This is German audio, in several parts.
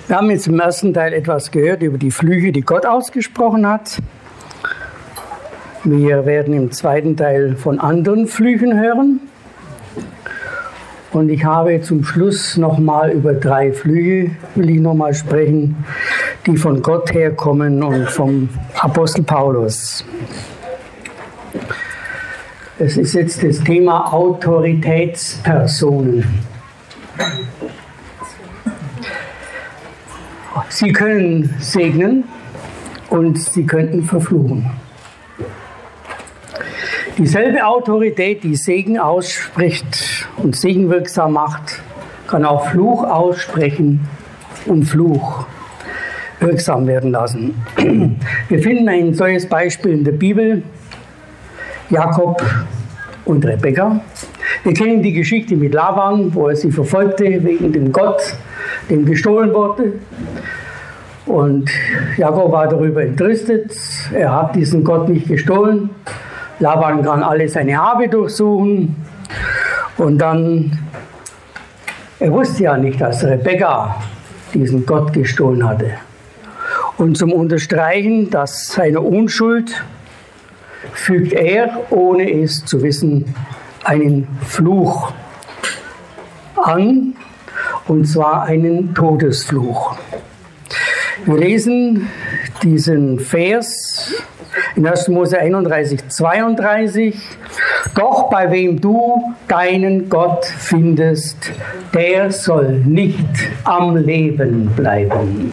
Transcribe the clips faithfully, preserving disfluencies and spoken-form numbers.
Wir haben jetzt im ersten Teil etwas gehört über die Flüche, die Gott ausgesprochen hat. Wir werden im zweiten Teil von anderen Flüchen hören. Und ich habe zum Schluss nochmal über drei Flüche, will ich nochmal sprechen, die von Gott herkommen und vom Apostel Paulus. Es ist jetzt das Thema Autoritätspersonen. Sie können segnen und sie könnten verfluchen. Dieselbe Autorität, die Segen ausspricht und segenwirksam macht, kann auch Fluch aussprechen und Fluch wirksam werden lassen. Wir finden ein solches Beispiel in der Bibel, Jakob und Rebekka. Wir kennen die Geschichte mit Laban, wo er sie verfolgte wegen dem Gott, dem gestohlen wurde. Und Jakob war darüber entrüstet, er hat diesen Gott nicht gestohlen. Laban kann alle seine Habe durchsuchen. Und dann, er wusste ja nicht, dass Rebekka diesen Gott gestohlen hatte. Und zum Unterstreichen, dass seiner Unschuld, fügt er, ohne es zu wissen, einen Fluch an, und zwar einen Todesfluch. Wir lesen diesen Vers in erster Mose einunddreißig, zweiunddreißig. Doch bei wem du deinen Gott findest, der soll nicht am Leben bleiben.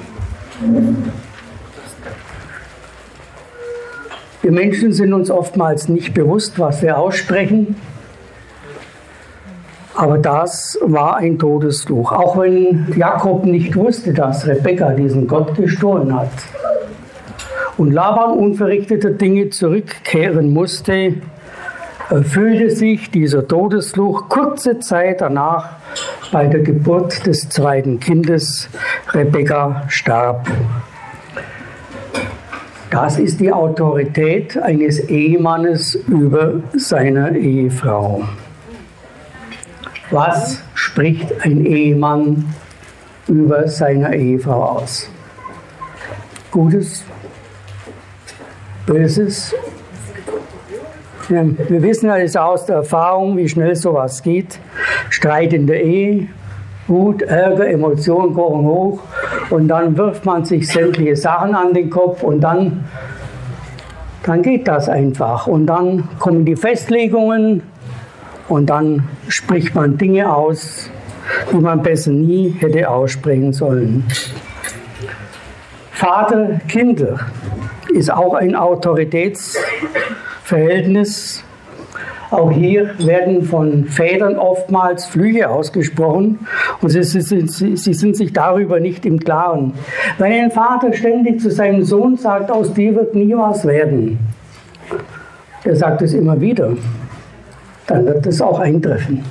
Wir Menschen sind uns oftmals nicht bewusst, was wir aussprechen. Aber das war ein Todesfluch. Auch wenn Jakob nicht wusste, dass Rebekka diesen Gott gestohlen hat. Und Laban unverrichteter Dinge zurückkehren musste, erfüllte sich dieser Todesfluch kurze Zeit danach bei der Geburt des zweiten Kindes. Rebekka starb. Das ist die Autorität eines Ehemannes über seiner Ehefrau. Was spricht ein Ehemann über seiner Ehefrau aus? Gutes? Böses? Ja, wir wissen alles aus der Erfahrung, wie schnell sowas geht. Streit in der Ehe, Wut, Ärger, Emotionen kochen hoch und dann wirft man sich sämtliche Sachen an den Kopf und dann, dann geht das einfach. Und dann kommen die Festlegungen und dann spricht man Dinge aus, die man besser nie hätte aussprechen sollen. Vater-Kinder ist auch ein Autoritätsverhältnis. Auch hier werden von Vätern oftmals Flüche ausgesprochen und sie, sie, sie, sie sind sich darüber nicht im Klaren. Wenn ein Vater ständig zu seinem Sohn sagt, aus dir wird nie was werden, der sagt es immer wieder, dann wird es auch eintreffen.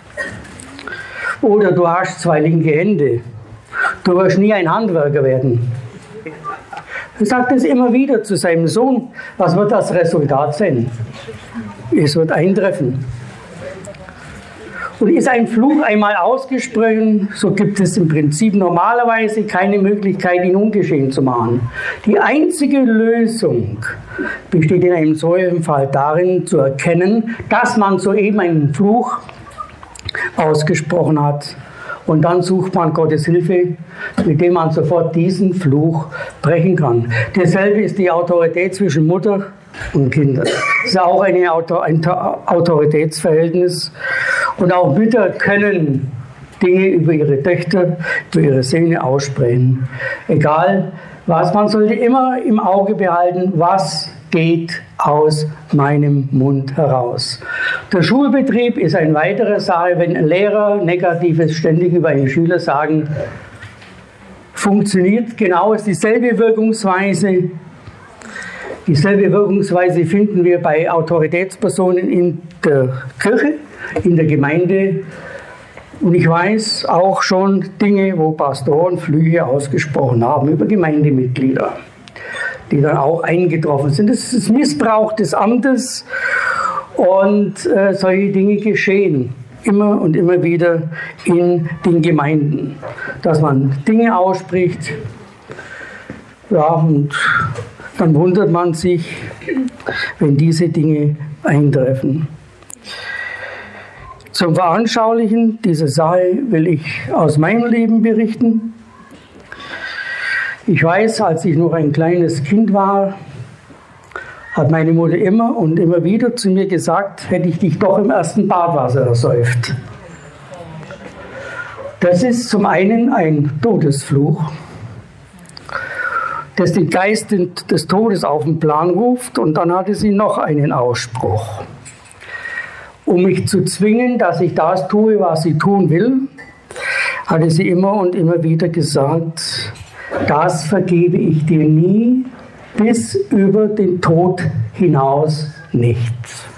Oder du hast zwei linke Hände, du wirst nie ein Handwerker werden. Er sagt es immer wieder zu seinem Sohn. Was wird das Resultat sein? Es wird eintreffen. Und ist ein Fluch einmal ausgesprochen, so gibt es im Prinzip normalerweise keine Möglichkeit, ihn ungeschehen zu machen. Die einzige Lösung besteht in einem solchen Fall darin, zu erkennen, dass man soeben einen Fluch ausgesprochen hat. Und dann sucht man Gottes Hilfe, mit dem man sofort diesen Fluch brechen kann. Dasselbe ist die Autorität zwischen Mutter und Kindern. Das ist auch eine Autor ein Autoritätsverhältnis. Und auch Mütter können Dinge über ihre Töchter, über ihre Söhne aussprechen. Egal was, man sollte immer im Auge behalten, was geht aus meinem Mund heraus. Der Schulbetrieb ist eine weitere Sache, wenn Lehrer Negatives ständig über einen Schüler sagen, funktioniert genau, ist dieselbe Wirkungsweise. Dieselbe Wirkungsweise finden wir bei Autoritätspersonen in der Kirche, in der Gemeinde. Und ich weiß auch schon Dinge, wo Pastoren Flüche ausgesprochen haben über Gemeindemitglieder, die dann auch eingetroffen sind. Das ist Missbrauch des Amtes und äh, solche Dinge geschehen. immer und immer wieder in den Gemeinden, dass man Dinge ausspricht, ja, und dann wundert man sich, wenn diese Dinge eintreffen. Zum Veranschaulichen dieser Sache will ich aus meinem Leben berichten. Ich weiß, als ich noch ein kleines Kind war, hat meine Mutter immer und immer wieder zu mir gesagt, hätte ich dich doch im ersten Badwasser ersäuft. Das ist zum einen ein Todesfluch, das den Geist des Todes auf den Plan ruft, und dann hatte sie noch einen Ausspruch. Um mich zu zwingen, dass ich das tue, was sie tun will, hatte sie immer und immer wieder gesagt, das vergebe ich dir nie, bis über den Tod hinaus nicht.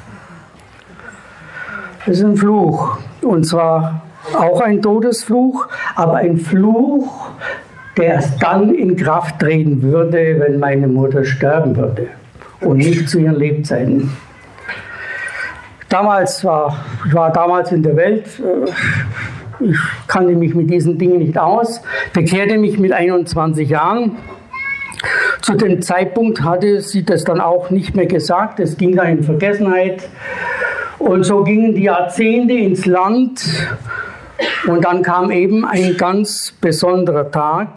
Das ist ein Fluch, und zwar auch ein Todesfluch, aber ein Fluch, der erst dann in Kraft treten würde, wenn meine Mutter sterben würde und nicht zu ihren Lebzeiten. Damals war, ich war damals in der Welt, ich kannte mich mit diesen Dingen nicht aus, bekehrte mich mit einundzwanzig Jahren. Zu dem Zeitpunkt hatte sie das dann auch nicht mehr gesagt, es ging dann in Vergessenheit. Und so gingen die Jahrzehnte ins Land, und dann kam eben ein ganz besonderer Tag,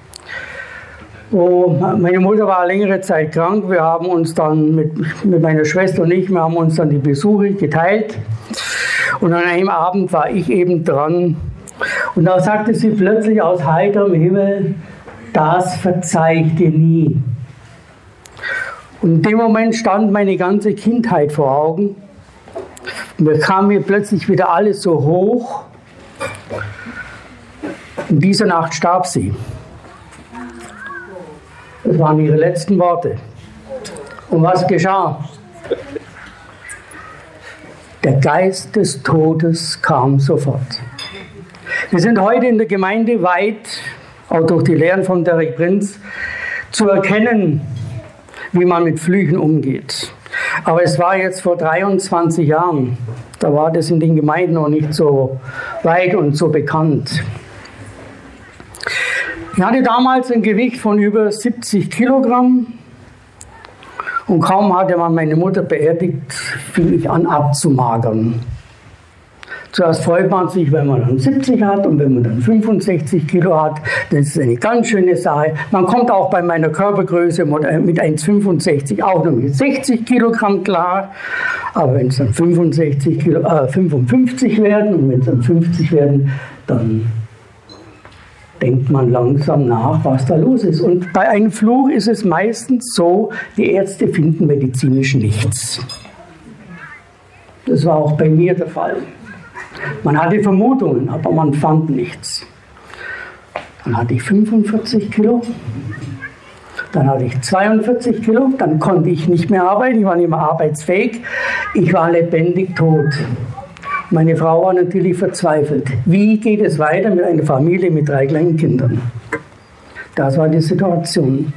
wo meine Mutter war längere Zeit krank. Wir haben uns dann mit, mit meiner Schwester und ich, wir haben uns dann die Besuche geteilt. Und an einem Abend war ich eben dran. Und da sagte sie plötzlich aus heiterem Himmel, das verzeih ich dir nie. Und in dem Moment stand meine ganze Kindheit vor Augen. Mir kam mir plötzlich wieder alles so hoch. In dieser Nacht starb sie. Das waren ihre letzten Worte. Und was geschah? Der Geist des Todes kam sofort. Wir sind heute in der Gemeinde weit, auch durch die Lehren von Derek Prinz, zu erkennen, wie man mit Flüchen umgeht. Aber es war jetzt vor dreiundzwanzig Jahren, da war das in den Gemeinden noch nicht so weit und so bekannt. Ich hatte damals ein Gewicht von über siebzig Kilogramm, und kaum hatte man meine Mutter beerdigt, fing ich an abzumagern. Zuerst freut man sich, wenn man dann siebzig hat, und wenn man dann fünfundsechzig Kilo hat, das ist eine ganz schöne Sache. Man kommt auch bei meiner Körpergröße mit eins Komma fünfundsechzig auch noch mit sechzig Kilogramm klar. Aber wenn es dann fünfundsechzig Kilo, äh, fünfundfünfzig werden und wenn es dann fünfzig werden, dann denkt man langsam nach, was da los ist. Und bei einem Fluch ist es meistens so, die Ärzte finden medizinisch nichts. Das war auch bei mir der Fall. Man hatte Vermutungen, aber man fand nichts. Dann hatte ich fünfundvierzig Kilo, dann hatte ich zweiundvierzig Kilo, dann konnte ich nicht mehr arbeiten, ich war nicht mehr arbeitsfähig, ich war lebendig tot. Meine Frau war natürlich verzweifelt. Wie geht es weiter mit einer Familie mit drei kleinen Kindern? Das war die Situation.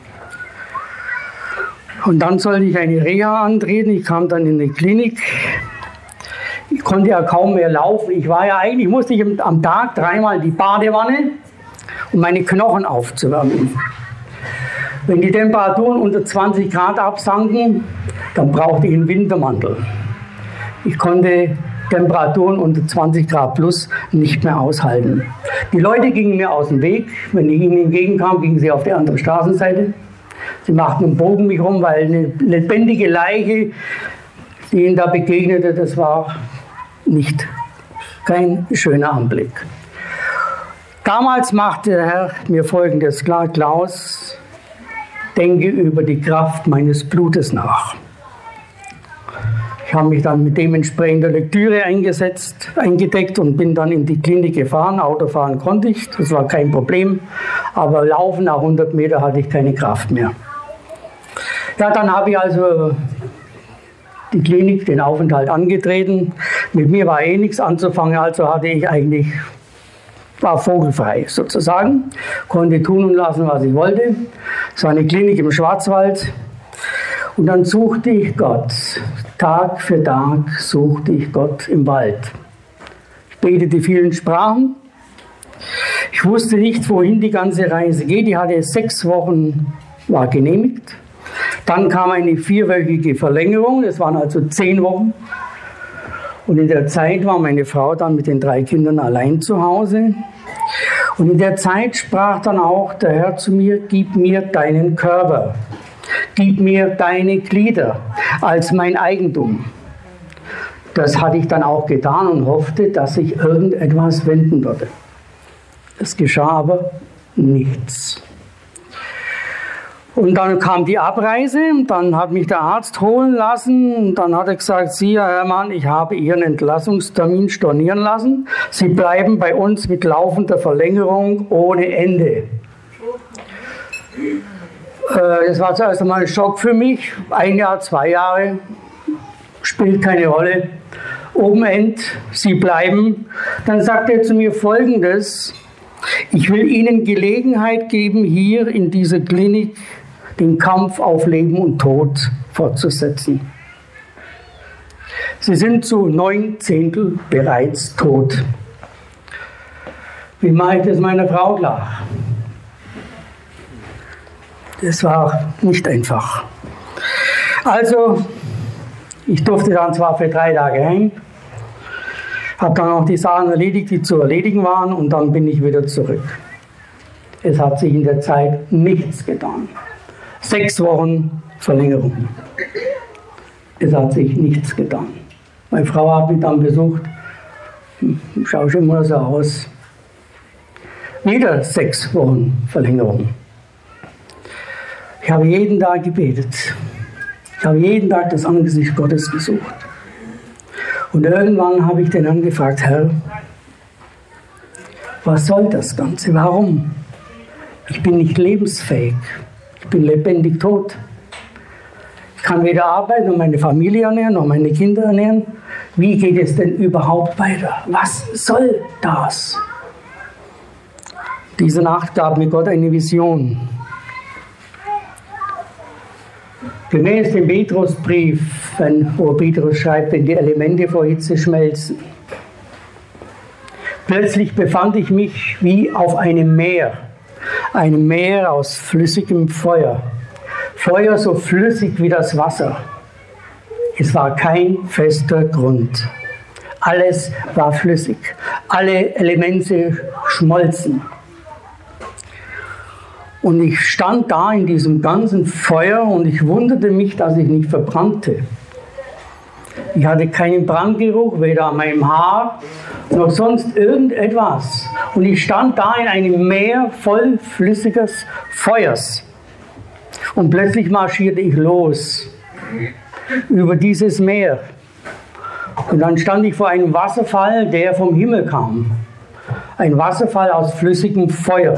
Und dann sollte ich eine Reha antreten. Ich kam dann in die Klinik. Ich konnte ja kaum mehr laufen. Ich war ja eigentlich, musste ich am Tag dreimal in die Badewanne, um meine Knochen aufzuwärmen. Wenn die Temperaturen unter zwanzig Grad absanken, dann brauchte ich einen Wintermantel. Ich konnte Temperaturen unter zwanzig Grad plus nicht mehr aushalten. Die Leute gingen mir aus dem Weg. Wenn ich ihnen entgegenkam, gingen sie auf die andere Straßenseite. Sie machten einen Bogen mich rum, weil eine lebendige Leiche, die ihnen da begegnete, das war nicht kein schöner Anblick. Damals machte der Herr mir Folgendes klar: Klaus, denke über die Kraft meines Blutes nach. Ich habe mich dann mit dementsprechender Lektüre eingesetzt, eingedeckt und bin dann in die Klinik gefahren. Autofahren konnte ich, das war kein Problem, aber laufen nach hundert Meter hatte ich keine Kraft mehr. Ja, dann habe ich also die Klinik, den Aufenthalt angetreten. Mit mir war eh nichts anzufangen, also hatte ich eigentlich, war vogelfrei sozusagen, konnte tun und lassen, was ich wollte. Es war eine Klinik im Schwarzwald. Und dann suchte ich Gott. Tag für Tag suchte ich Gott im Wald. betete vielen Sprachen. Ich wusste nicht, wohin die ganze Reise geht. Die hatte sechs Wochen, war genehmigt. Dann kam eine vierwöchige Verlängerung, das waren also zehn Wochen. Und in der Zeit war meine Frau dann mit den drei Kindern allein zu Hause. Und in der Zeit sprach dann auch der Herr zu mir, gib mir deinen Körper, gib mir deine Glieder als mein Eigentum. Das hatte ich dann auch getan und hoffte, dass sich irgendetwas wenden würde. Es geschah aber nichts. Und dann kam die Abreise, dann hat mich der Arzt holen lassen und dann hat er gesagt, Sie, Herr Herrmann, ich habe Ihren Entlassungstermin stornieren lassen. Sie bleiben bei uns mit laufender Verlängerung ohne Ende. Das war zuerst einmal ein Schock für mich. Ein Jahr, zwei Jahre, spielt keine Rolle. Open End, Sie bleiben. Dann sagt er zu mir Folgendes: Ich will Ihnen Gelegenheit geben, hier in dieser Klinik den Kampf auf Leben und Tod fortzusetzen. Sie sind zu neun Zehntel bereits tot. Wie mache ich das meiner Frau klar? Das war nicht einfach. Also, ich durfte dann zwar für drei Tage heim, habe dann auch die Sachen erledigt, die zu erledigen waren, und dann bin ich wieder zurück. Es hat sich in der Zeit nichts getan. Sechs Wochen Verlängerung. Es hat sich nichts getan. Meine Frau hat mich dann besucht. Schau schon mal so aus. Wieder sechs Wochen Verlängerung. Ich habe jeden Tag gebetet. Ich habe jeden Tag das Angesicht Gottes gesucht. Und irgendwann habe ich den Herrn gefragt, Herr, was soll das Ganze? Warum? Ich bin nicht lebensfähig. Ich bin lebendig tot. Ich kann weder arbeiten und meine Familie ernähren, noch meine Kinder ernähren. Wie geht es denn überhaupt weiter? Was soll das? Diese Nacht gab mir Gott eine Vision. Gemäß dem Petrusbrief, wo Petrus schreibt, wenn die Elemente vor Hitze schmelzen. Plötzlich befand ich mich wie auf einem Meer, einem Meer aus flüssigem Feuer. Feuer so flüssig wie das Wasser. Es war kein fester Grund. Alles war flüssig. Alle Elemente schmolzen. Und ich stand da in diesem ganzen Feuer und ich wunderte mich, dass ich nicht verbrannte. Ich hatte keinen Brandgeruch, weder an meinem Haar noch sonst irgendetwas. Und ich stand da in einem Meer voll flüssiges Feuers. Und plötzlich marschierte ich los über dieses Meer. Und dann stand ich vor einem Wasserfall, der vom Himmel kam. Ein Wasserfall aus flüssigem Feuer.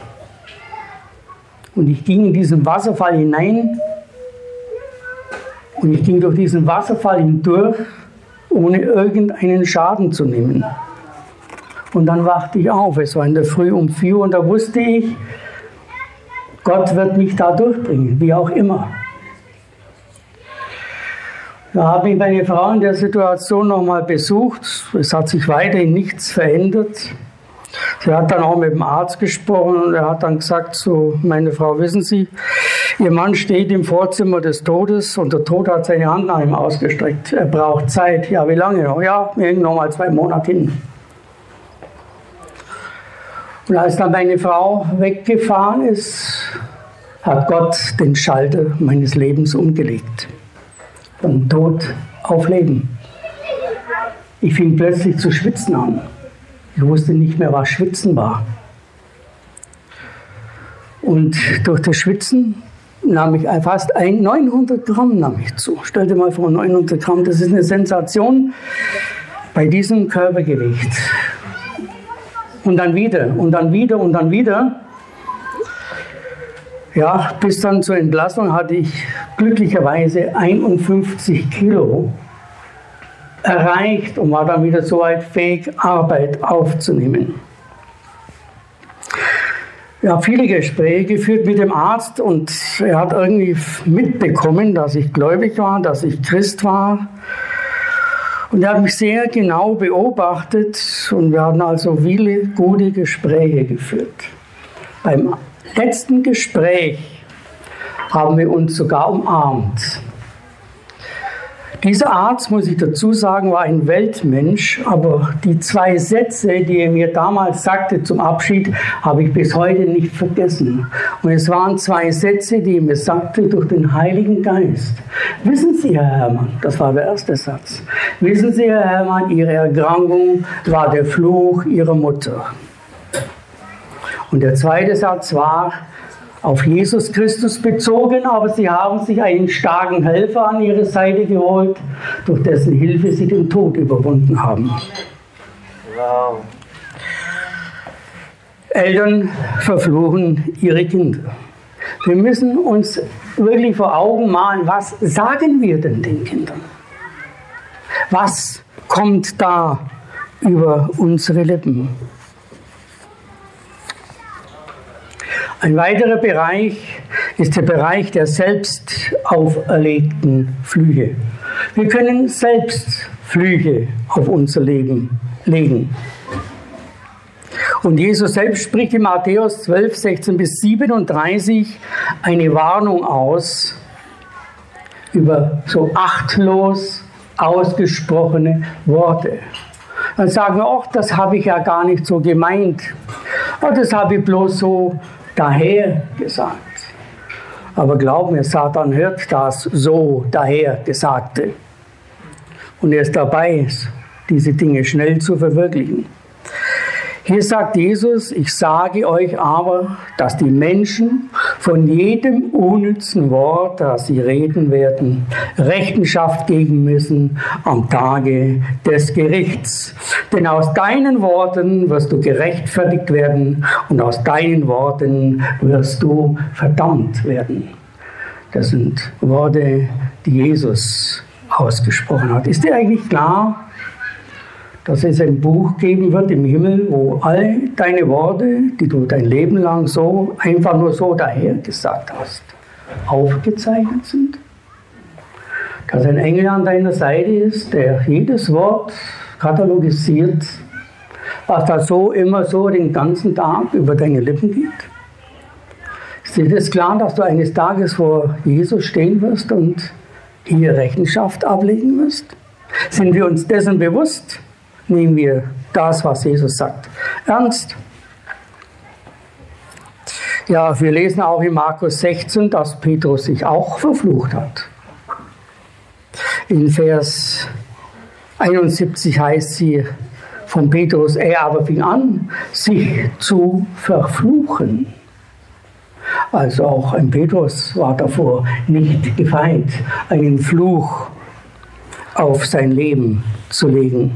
Und ich ging in diesen Wasserfall hinein und ich ging durch diesen Wasserfall hindurch, ohne irgendeinen Schaden zu nehmen. Und dann wachte ich auf, es war in der Früh um vier Uhr und da wusste ich, Gott wird mich da durchbringen, wie auch immer. Da habe ich meine Frau in der Situation nochmal besucht, es hat sich weiterhin nichts verändert. Sie hat dann auch mit dem Arzt gesprochen und er hat dann gesagt, so, meine Frau, wissen Sie, Ihr Mann steht im Vorzimmer des Todes und der Tod hat seine Hand nach ihm ausgestreckt. Er braucht Zeit. Ja, wie lange noch? Ja, noch mal zwei Monate hin. Und als dann meine Frau weggefahren ist, hat Gott den Schalter meines Lebens umgelegt. Von Tod auf Leben. Ich fing plötzlich zu schwitzen an. Ich wusste nicht mehr, was Schwitzen war. Und durch das Schwitzen nahm ich fast ein, neunhundert Gramm nahm ich zu. Stell dir mal vor, neunhundert Gramm, das ist eine Sensation bei diesem Körpergewicht. Und dann wieder, und dann wieder, und dann wieder. Ja, bis dann zur Entlassung hatte ich glücklicherweise einundfünfzig Kilo erreicht und war dann wieder so weit fähig, Arbeit aufzunehmen. Ich habe viele Gespräche geführt mit dem Arzt und er hat irgendwie mitbekommen, dass ich gläubig war, dass ich Christ war. Und er hat mich sehr genau beobachtet und wir hatten also viele gute Gespräche geführt. Beim letzten Gespräch haben wir uns sogar umarmt. Dieser Arzt, muss ich dazu sagen, war ein Weltmensch, aber die zwei Sätze, die er mir damals sagte zum Abschied, habe ich bis heute nicht vergessen. Und es waren zwei Sätze, die er mir sagte durch den Heiligen Geist. Wissen Sie, Herr Hermann, das war der erste Satz, wissen Sie, Herr Hermann, Ihre Erkrankung war der Fluch Ihrer Mutter. Und der zweite Satz war, auf Jesus Christus bezogen, aber sie haben sich einen starken Helfer an ihre Seite geholt, durch dessen Hilfe sie den Tod überwunden haben. Wow. Eltern verfluchen ihre Kinder. Wir müssen uns wirklich vor Augen malen, was sagen wir denn den Kindern? Was kommt da über unsere Lippen? Ein weiterer Bereich ist der Bereich der selbst auferlegten Flüche. Wir können selbst Flüche auf unser Leben legen. Und Jesus selbst spricht in Matthäus zwölf, sechzehn bis siebenunddreißig eine Warnung aus über so achtlos ausgesprochene Worte. Dann sagen wir, ach, das habe ich ja gar nicht so gemeint. Oh, das habe ich bloß so daher gesagt. Aber glaub mir, Satan hört das so daher Gesagte. Und er ist dabei, diese Dinge schnell zu verwirklichen. Hier sagt Jesus, ich sage euch aber, dass die Menschen von jedem unnützen Wort, das sie reden werden, Rechenschaft geben müssen am Tage des Gerichts. Denn aus deinen Worten wirst du gerechtfertigt werden und aus deinen Worten wirst du verdammt werden. Das sind Worte, die Jesus ausgesprochen hat. Ist dir eigentlich klar, dass es ein Buch geben wird im Himmel, wo all deine Worte, die du dein Leben lang so, einfach nur so dahergesagt hast, aufgezeichnet sind? Dass ein Engel an deiner Seite ist, der jedes Wort katalogisiert, was da so immer so den ganzen Tag über deine Lippen geht? Ist dir das klar, dass du eines Tages vor Jesus stehen wirst und hier Rechenschaft ablegen wirst? Sind wir uns dessen bewusst? Nehmen wir das, was Jesus sagt, ernst. Ja, wir lesen auch in Markus sechzehn, dass Petrus sich auch verflucht hat. In Vers einundsiebzig heißt sie von Petrus, er aber fing an, sich zu verfluchen. Also auch ein Petrus war davor nicht gefeit, einen Fluch auf sein Leben zu legen.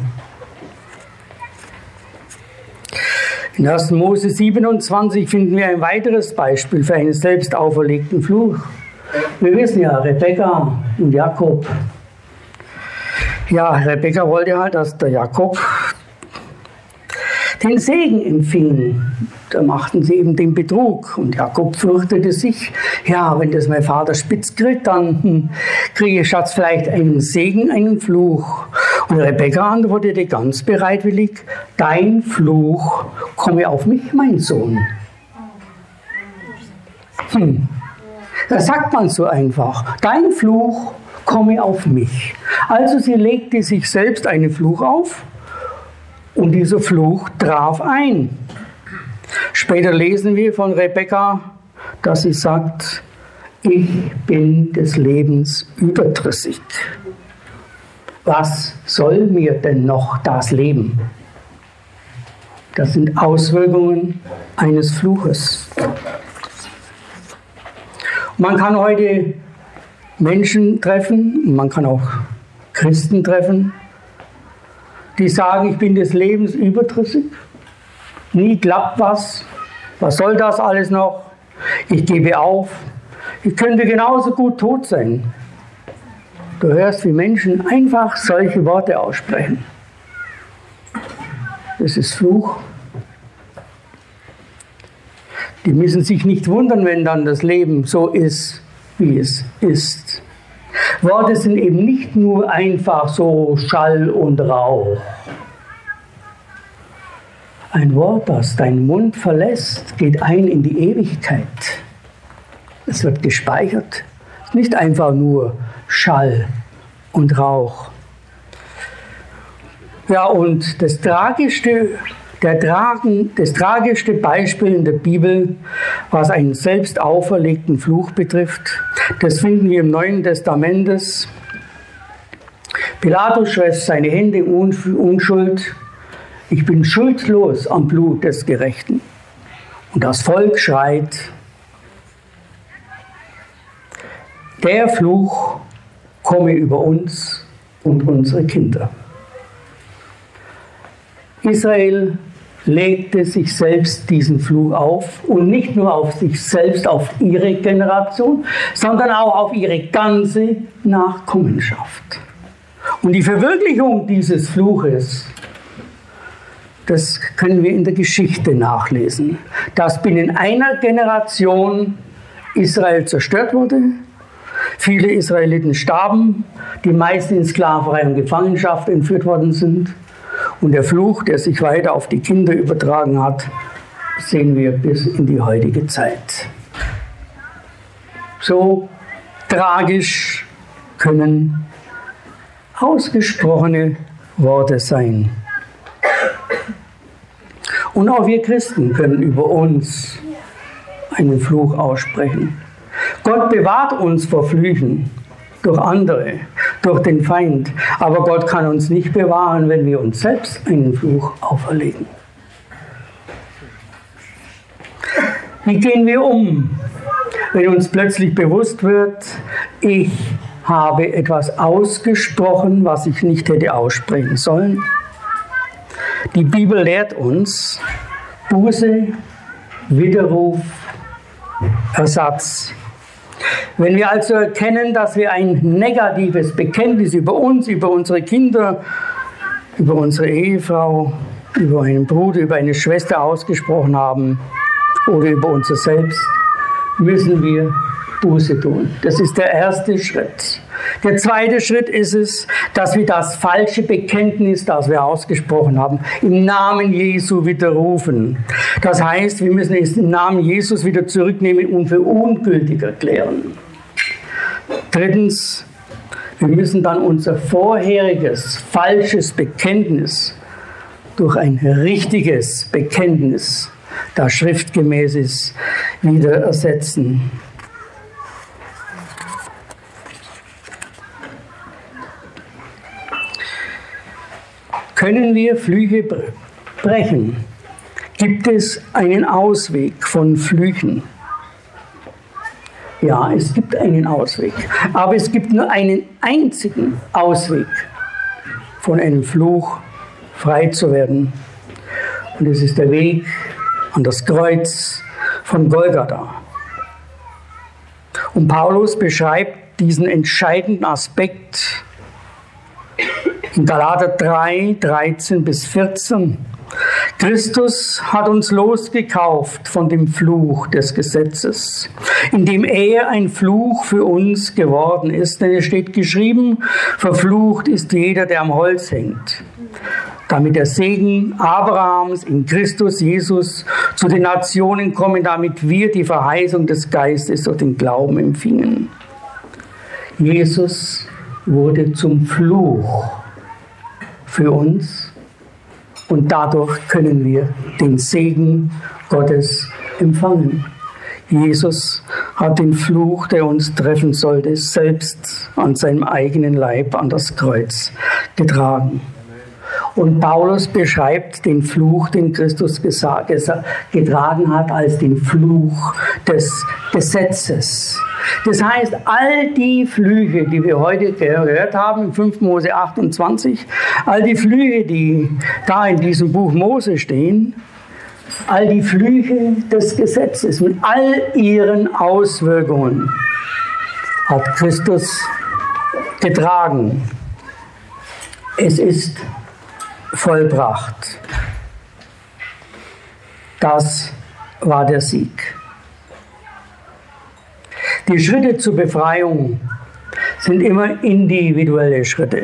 In ersten Mose siebenundzwanzig finden wir ein weiteres Beispiel für einen selbst auferlegten Fluch. Wir wissen ja, Rebekka und Jakob. Ja, Rebekka wollte halt, dass der Jakob den Segen empfing. Da machten sie eben den Betrug. Und Jakob fürchtete sich, ja, wenn das mein Vater spitz kriegt, dann hm, kriege ich Schatz vielleicht einen Segen, einen Fluch. Und Rebekka antwortete ganz bereitwillig, dein Fluch komme auf mich, mein Sohn. Hm. Das sagt man so einfach. Dein Fluch komme auf mich. Also sie legte sich selbst einen Fluch auf und dieser Fluch traf ein. Später lesen wir von Rebekka, dass sie sagt, ich bin des Lebens überdrüssig. Was soll mir denn noch das Leben? Das sind Auswirkungen eines Fluches. Man kann heute Menschen treffen, man kann auch Christen treffen, die sagen, ich bin des Lebens überdrüssig, nie klappt was, was soll das alles noch, ich gebe auf, ich könnte genauso gut tot sein. Du hörst, wie Menschen einfach solche Worte aussprechen. Das ist Fluch. Die müssen sich nicht wundern, wenn dann das Leben so ist, wie es ist. Worte sind eben nicht nur einfach so Schall und Rauch. Ein Wort, das deinen Mund verlässt, geht ein in die Ewigkeit. Es wird gespeichert. Nicht einfach nur Schall und Rauch. Ja, und das tragischste, der Tragen, das tragischste Beispiel in der Bibel, was einen selbst auferlegten Fluch betrifft, das finden wir im Neuen Testament. Pilatus wäscht seine Hände in Unschuld. Ich bin schuldlos am Blut des Gerechten. Und das Volk schreit, der Fluch komme über uns und unsere Kinder. Israel legte sich selbst diesen Fluch auf und nicht nur auf sich selbst, auf ihre Generation, sondern auch auf ihre ganze Nachkommenschaft. Und die Verwirklichung dieses Fluches, das können wir in der Geschichte nachlesen, dass binnen einer Generation Israel zerstört wurde. Viele Israeliten starben, die meisten in Sklaverei und Gefangenschaft entführt worden sind. Und der Fluch, der sich weiter auf die Kinder übertragen hat, sehen wir bis in die heutige Zeit. So tragisch können ausgesprochene Worte sein. Und auch wir Christen können über uns einen Fluch aussprechen. Gott bewahrt uns vor Flüchen durch andere, durch den Feind. Aber Gott kann uns nicht bewahren, wenn wir uns selbst einen Fluch auferlegen. Wie gehen wir um, wenn uns plötzlich bewusst wird, ich habe etwas ausgesprochen, was ich nicht hätte aussprechen sollen? Die Bibel lehrt uns Buße, Widerruf, Ersatz. Wenn wir also erkennen, dass wir ein negatives Bekenntnis über uns, über unsere Kinder, über unsere Ehefrau, über einen Bruder, über eine Schwester ausgesprochen haben oder über unser Selbst, müssen wir Buße tun. Das ist der erste Schritt. Der zweite Schritt ist es, dass wir das falsche Bekenntnis, das wir ausgesprochen haben, im Namen Jesu widerrufen. Das heißt, wir müssen es im Namen Jesus wieder zurücknehmen und für ungültig erklären. Drittens, wir müssen dann unser vorheriges falsches Bekenntnis durch ein richtiges Bekenntnis, das schriftgemäß ist, wieder ersetzen. Können wir Flüche brechen? Gibt es einen Ausweg von Flüchen? Ja, es gibt einen Ausweg. Aber es gibt nur einen einzigen Ausweg, von einem Fluch frei zu werden. Und es ist der Weg an das Kreuz von Golgatha. Und Paulus beschreibt diesen entscheidenden Aspekt in Galater drei, dreizehn bis vierzehn. Christus hat uns losgekauft von dem Fluch des Gesetzes, indem er ein Fluch für uns geworden ist. Denn es steht geschrieben, verflucht ist jeder, der am Holz hängt, damit der Segen Abrahams in Christus Jesus zu den Nationen komme, damit wir die Verheißung des Geistes durch den Glauben empfingen. Jesus wurde zum Fluch für uns und dadurch können wir den Segen Gottes empfangen. Jesus hat den Fluch, der uns treffen sollte, selbst an seinem eigenen Leib an das Kreuz getragen. Und Paulus beschreibt den Fluch, den Christus getragen hat, als den Fluch des Gesetzes. Das heißt, all die Flüche, die wir heute gehört haben, in fünften Mose achtundzwanzig, all die Flüche, die da in diesem Buch Mose stehen, all die Flüche des Gesetzes mit all ihren Auswirkungen hat Christus getragen. Es ist vollbracht. Das war der Sieg. Die Schritte zur Befreiung sind immer individuelle Schritte.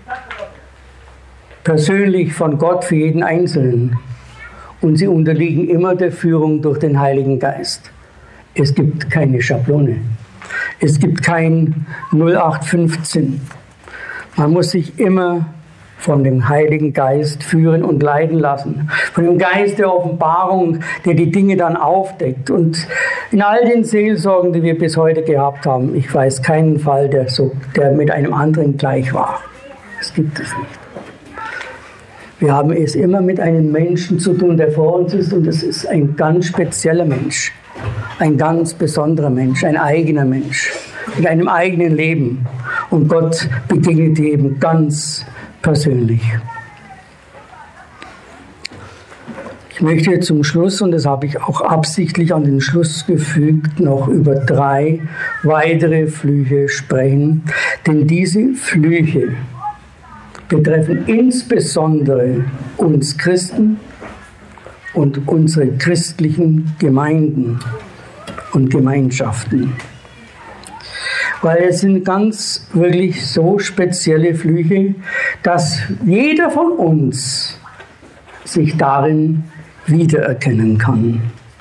Persönlich von Gott für jeden Einzelnen. Und sie unterliegen immer der Führung durch den Heiligen Geist. Es gibt keine Schablone. Es gibt kein null acht fünfzehn. Man muss sich immer von dem Heiligen Geist führen und leiten lassen. Von dem Geist der Offenbarung, der die Dinge dann aufdeckt. Und in all den Seelsorgen, die wir bis heute gehabt haben, ich weiß keinen Fall, der, so, der mit einem anderen gleich war. Das gibt es nicht. Wir haben es immer mit einem Menschen zu tun, der vor uns ist, und es ist ein ganz spezieller Mensch, ein ganz besonderer Mensch, ein eigener Mensch, mit einem eigenen Leben. Und Gott begegnet jedem ganz persönlich. Ich möchte zum Schluss, und das habe ich auch absichtlich an den Schluss gefügt, noch über drei weitere Flüche sprechen, denn diese Flüche betreffen insbesondere uns Christen und unsere christlichen Gemeinden und Gemeinschaften. Weil es sind ganz wirklich so spezielle Flüche, dass jeder von uns sich darin wiedererkennen kann.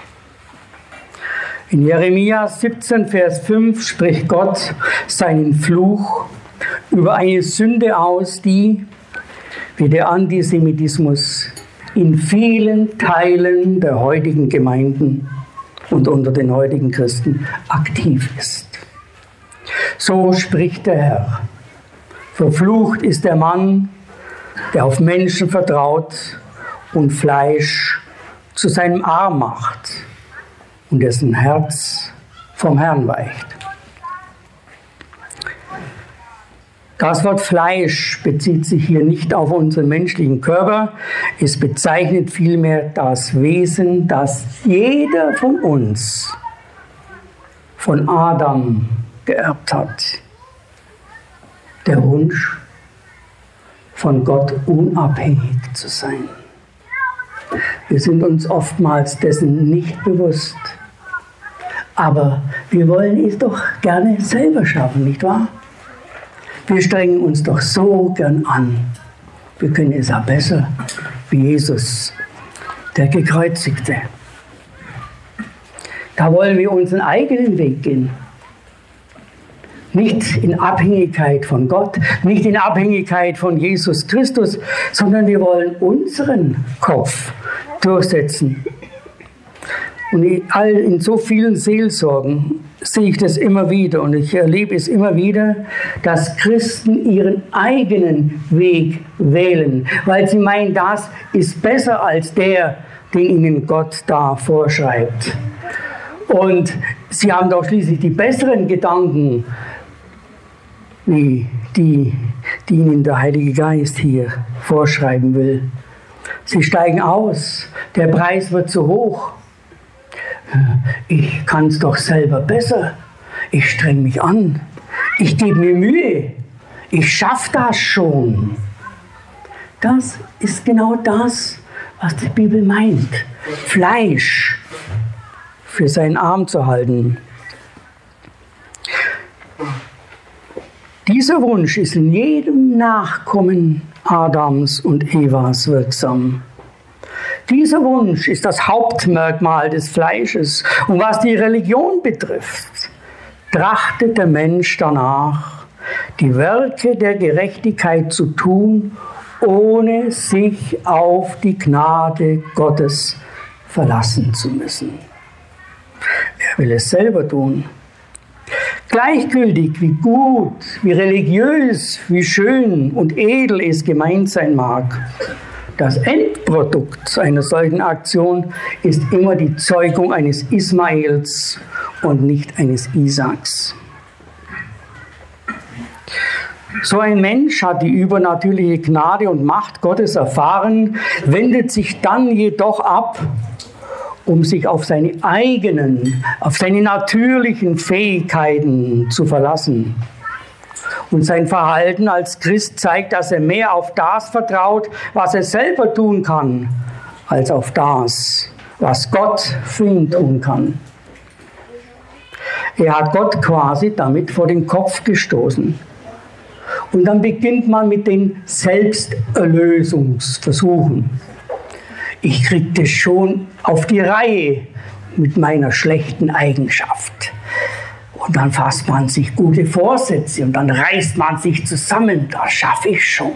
In Jeremia siebzehn, Vers fünf spricht Gott seinen Fluch über eine Sünde aus, die, wie der Antisemitismus, in vielen Teilen der heutigen Gemeinden und unter den heutigen Christen aktiv ist. So spricht der Herr: Verflucht ist der Mann, der auf Menschen vertraut und Fleisch zu seinem Arm macht und dessen Herz vom Herrn weicht. Das Wort Fleisch bezieht sich hier nicht auf unseren menschlichen Körper. Es bezeichnet vielmehr das Wesen, das jeder von uns von Adam geerbt hat. Der Wunsch, von Gott unabhängig zu sein. Wir sind uns oftmals dessen nicht bewusst. Aber wir wollen es doch gerne selber schaffen, nicht wahr? Wir strengen uns doch so gern an. Wir können es auch besser wie Jesus, der Gekreuzigte. Da wollen wir unseren eigenen Weg gehen. Nicht in Abhängigkeit von Gott, nicht in Abhängigkeit von Jesus Christus, sondern wir wollen unseren Kopf durchsetzen. Und in so vielen Seelsorgen sehe ich das immer wieder und ich erlebe es immer wieder, dass Christen ihren eigenen Weg wählen, weil sie meinen, das ist besser als der, den ihnen Gott da vorschreibt. Und sie haben doch schließlich die besseren Gedanken, wie die, die ihnen der Heilige Geist hier vorschreiben will. Sie steigen aus, der Preis wird zu hoch. Ich kann es doch selber besser. Ich streng mich an. Ich gebe mir Mühe. Ich schaffe das schon. Das ist genau das, was die Bibel meint. Fleisch für seinen Arm zu halten. Dieser Wunsch ist in jedem Nachkommen Adams und Evas wirksam. Dieser Wunsch ist das Hauptmerkmal des Fleisches. Und was die Religion betrifft, trachtet der Mensch danach, die Werke der Gerechtigkeit zu tun, ohne sich auf die Gnade Gottes verlassen zu müssen. Er will es selber tun. Gleichgültig, wie gut, wie religiös, wie schön und edel es gemeint sein mag, das Endprodukt einer solchen Aktion ist immer die Zeugung eines Ismaels und nicht eines Isaaks. So ein Mensch hat die übernatürliche Gnade und Macht Gottes erfahren, wendet sich dann jedoch ab, um sich auf seine eigenen, auf seine natürlichen Fähigkeiten zu verlassen. Und sein Verhalten als Christ zeigt, dass er mehr auf das vertraut, was er selber tun kann, als auf das, was Gott für ihn tun kann. Er hat Gott quasi damit vor den Kopf gestoßen. Und dann beginnt man mit den Selbsterlösungsversuchen. Ich kriege das schon auf die Reihe mit meiner schlechten Eigenschaft. Und dann fasst man sich gute Vorsätze und dann reißt man sich zusammen, das schaffe ich schon.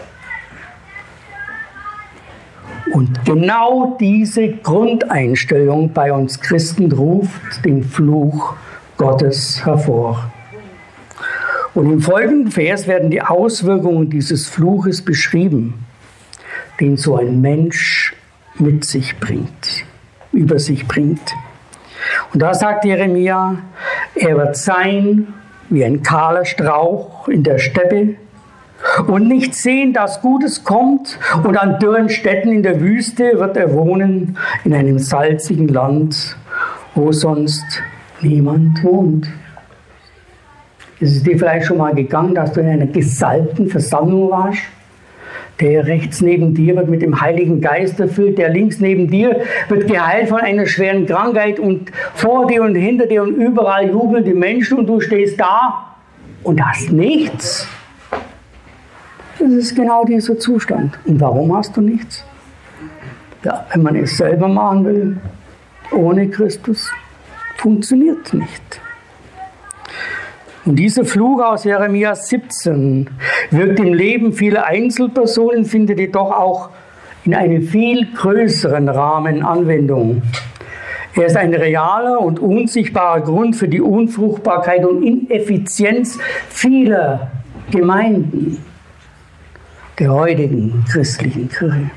Und genau diese Grundeinstellung bei uns Christen ruft den Fluch Gottes hervor. Und im folgenden Vers werden die Auswirkungen dieses Fluches beschrieben, den so ein Mensch mit sich bringt, über sich bringt. Und da sagt Jeremia, er wird sein wie ein kahler Strauch in der Steppe und nicht sehen, dass Gutes kommt, und an dürren Städten in der Wüste wird er wohnen, in einem salzigen Land, wo sonst niemand wohnt. Ist es dir vielleicht schon mal gegangen, dass du in einer gesalbten Versammlung warst? Der rechts neben dir wird mit dem Heiligen Geist erfüllt, der links neben dir wird geheilt von einer schweren Krankheit, und vor dir und hinter dir und überall jubeln die Menschen und du stehst da und hast nichts. Das ist genau dieser Zustand. Und warum hast du nichts? Ja, wenn man es selber machen will, ohne Christus, funktioniert es nicht. Und dieser Fluch aus Jeremia siebzehn wirkt im Leben vieler Einzelpersonen, findet jedoch auch in einem viel größeren Rahmen Anwendung. Er ist ein realer und unsichtbarer Grund für die Unfruchtbarkeit und Ineffizienz vieler Gemeinden der heutigen christlichen Kirche.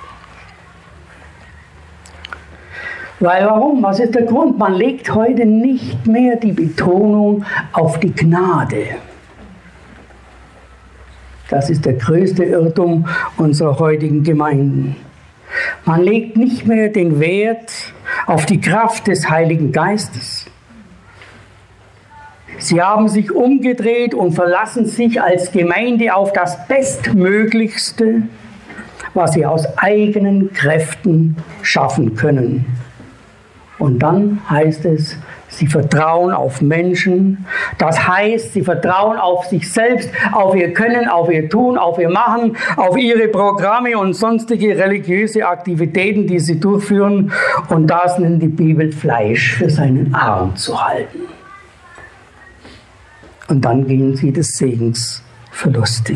Weil warum? Was ist der Grund? Man legt heute nicht mehr die Betonung auf die Gnade. Das ist der größte Irrtum unserer heutigen Gemeinden. Man legt nicht mehr den Wert auf die Kraft des Heiligen Geistes. Sie haben sich umgedreht und verlassen sich als Gemeinde auf das Bestmöglichste, was sie aus eigenen Kräften schaffen können. Und dann heißt es, sie vertrauen auf Menschen. Das heißt, sie vertrauen auf sich selbst, auf ihr Können, auf ihr Tun, auf ihr Machen, auf ihre Programme und sonstige religiöse Aktivitäten, die sie durchführen. Und das nennt die Bibel Fleisch für seinen Arm zu halten. Und dann gehen sie des Segens verlustig.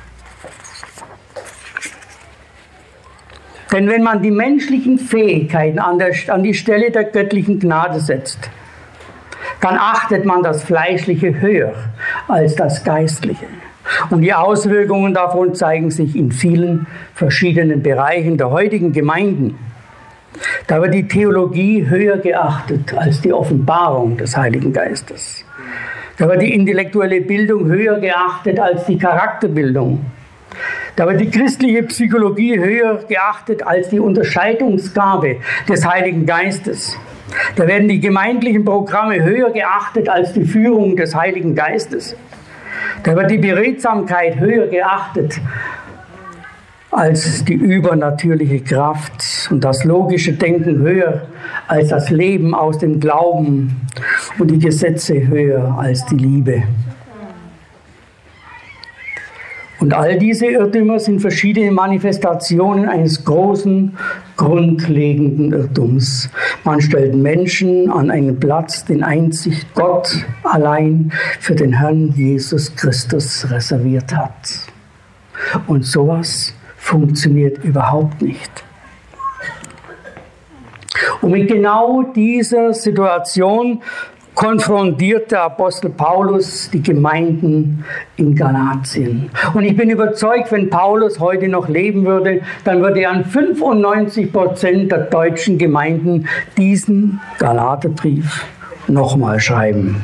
Denn wenn man die menschlichen Fähigkeiten an, der, an die Stelle der göttlichen Gnade setzt, dann achtet man das Fleischliche höher als das Geistliche. Und die Auswirkungen davon zeigen sich in vielen verschiedenen Bereichen der heutigen Gemeinden. Da wird die Theologie höher geachtet als die Offenbarung des Heiligen Geistes. Da wird die intellektuelle Bildung höher geachtet als die Charakterbildung. Da wird die christliche Psychologie höher geachtet als die Unterscheidungsgabe des Heiligen Geistes. Da werden die gemeindlichen Programme höher geachtet als die Führung des Heiligen Geistes. Da wird die Beredsamkeit höher geachtet als die übernatürliche Kraft und das logische Denken höher als das Leben aus dem Glauben und die Gesetze höher als die Liebe. Und all diese Irrtümer sind verschiedene Manifestationen eines großen, grundlegenden Irrtums. Man stellt Menschen an einen Platz, den einzig Gott allein für den Herrn Jesus Christus reserviert hat. Und sowas funktioniert überhaupt nicht. Und mit genau dieser Situation konfrontiert der Apostel Paulus die Gemeinden in Galatien. Und ich bin überzeugt, wenn Paulus heute noch leben würde, dann würde er an fünfundneunzig Prozent der deutschen Gemeinden diesen Galaterbrief nochmal schreiben.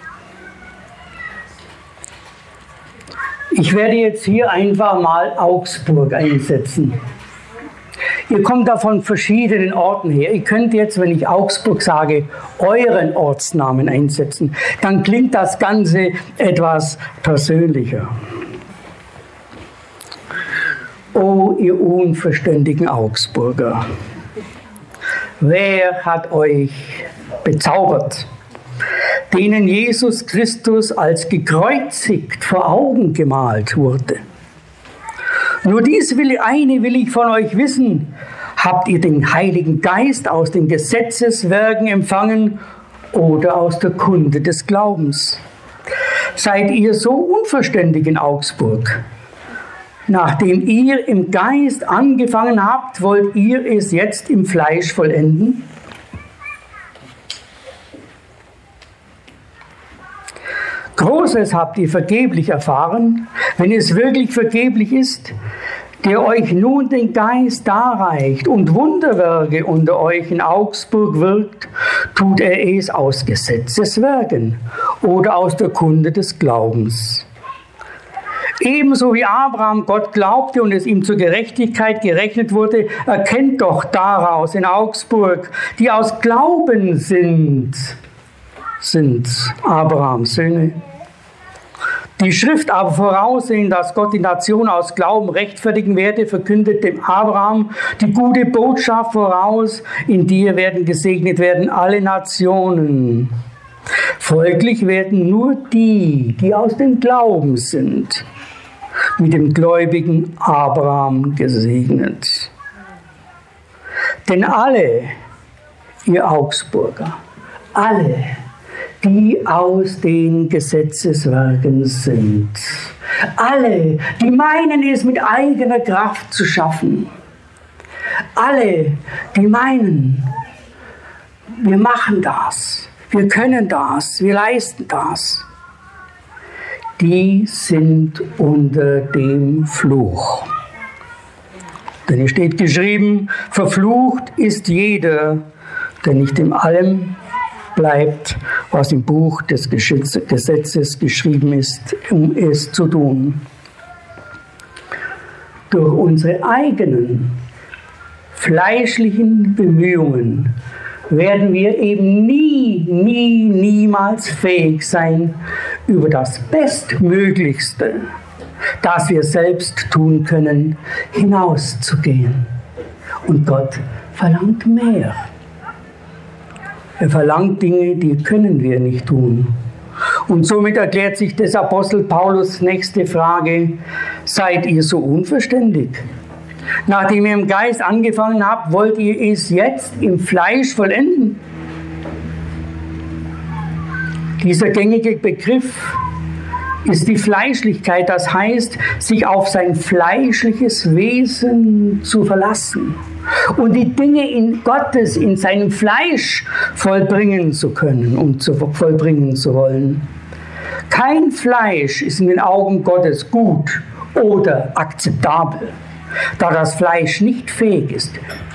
Ich werde jetzt hier einfach mal Augsburg einsetzen. Ihr kommt da von verschiedenen Orten her. Ihr könnt jetzt, wenn ich Augsburg sage, euren Ortsnamen einsetzen. Dann klingt das Ganze etwas persönlicher. O ihr unverständigen Augsburger, wer hat euch bezaubert? denen Jesus Christus als gekreuzigt vor Augen gemalt wurde. Nur dies will, eine will ich von euch wissen. Habt ihr den Heiligen Geist aus den Gesetzeswerken empfangen oder aus der Kunde des Glaubens? Seid ihr so unverständig in Augsburg? Nachdem ihr im Geist angefangen habt, wollt ihr es jetzt im Fleisch vollenden? Großes habt ihr vergeblich erfahren, wenn es wirklich vergeblich ist, der euch nun den Geist darreicht und Wunderwerke unter euch in Augsburg wirkt, tut er es aus Gesetzeswerken oder aus der Kunde des Glaubens. Ebenso wie Abraham Gott glaubte und es ihm zur Gerechtigkeit gerechnet wurde, erkennt doch daraus in Augsburg, die aus Glauben sind, sind Abrahams Söhne. Die Schrift aber voraussehen, dass Gott die Nation aus Glauben rechtfertigen werde, verkündet dem Abraham die gute Botschaft voraus, in dir werden gesegnet werden alle Nationen. Folglich werden nur die, die aus dem Glauben sind, mit dem gläubigen Abraham gesegnet. Denn alle, ihr Augsburger, alle, die aus den Gesetzeswerken sind. Alle, die meinen es mit eigener Kraft zu schaffen. Alle, die meinen, wir machen das, wir können das, wir leisten das. Die sind unter dem Fluch. Denn es steht geschrieben, verflucht ist jeder, der nicht in allem bleibt, was im Buch des Gesetzes geschrieben ist, um es zu tun. Durch unsere eigenen fleischlichen Bemühungen werden wir eben nie, nie, niemals fähig sein, über das Bestmöglichste, das wir selbst tun können, hinauszugehen. Und Gott verlangt mehr. Er verlangt Dinge, die können wir nicht tun. Und somit erklärt sich des Apostel Paulus nächste Frage: Seid ihr so unverständig? Nachdem ihr im Geist angefangen habt, wollt ihr es jetzt im Fleisch vollenden? Dieser gängige Begriff ist die Fleischlichkeit, das heißt, sich auf sein fleischliches Wesen zu verlassen und die Dinge in Gottes, in seinem Fleisch vollbringen zu können und zu vollbringen zu wollen. Kein Fleisch ist in den Augen Gottes gut oder akzeptabel, da das Fleisch nicht fähig ist,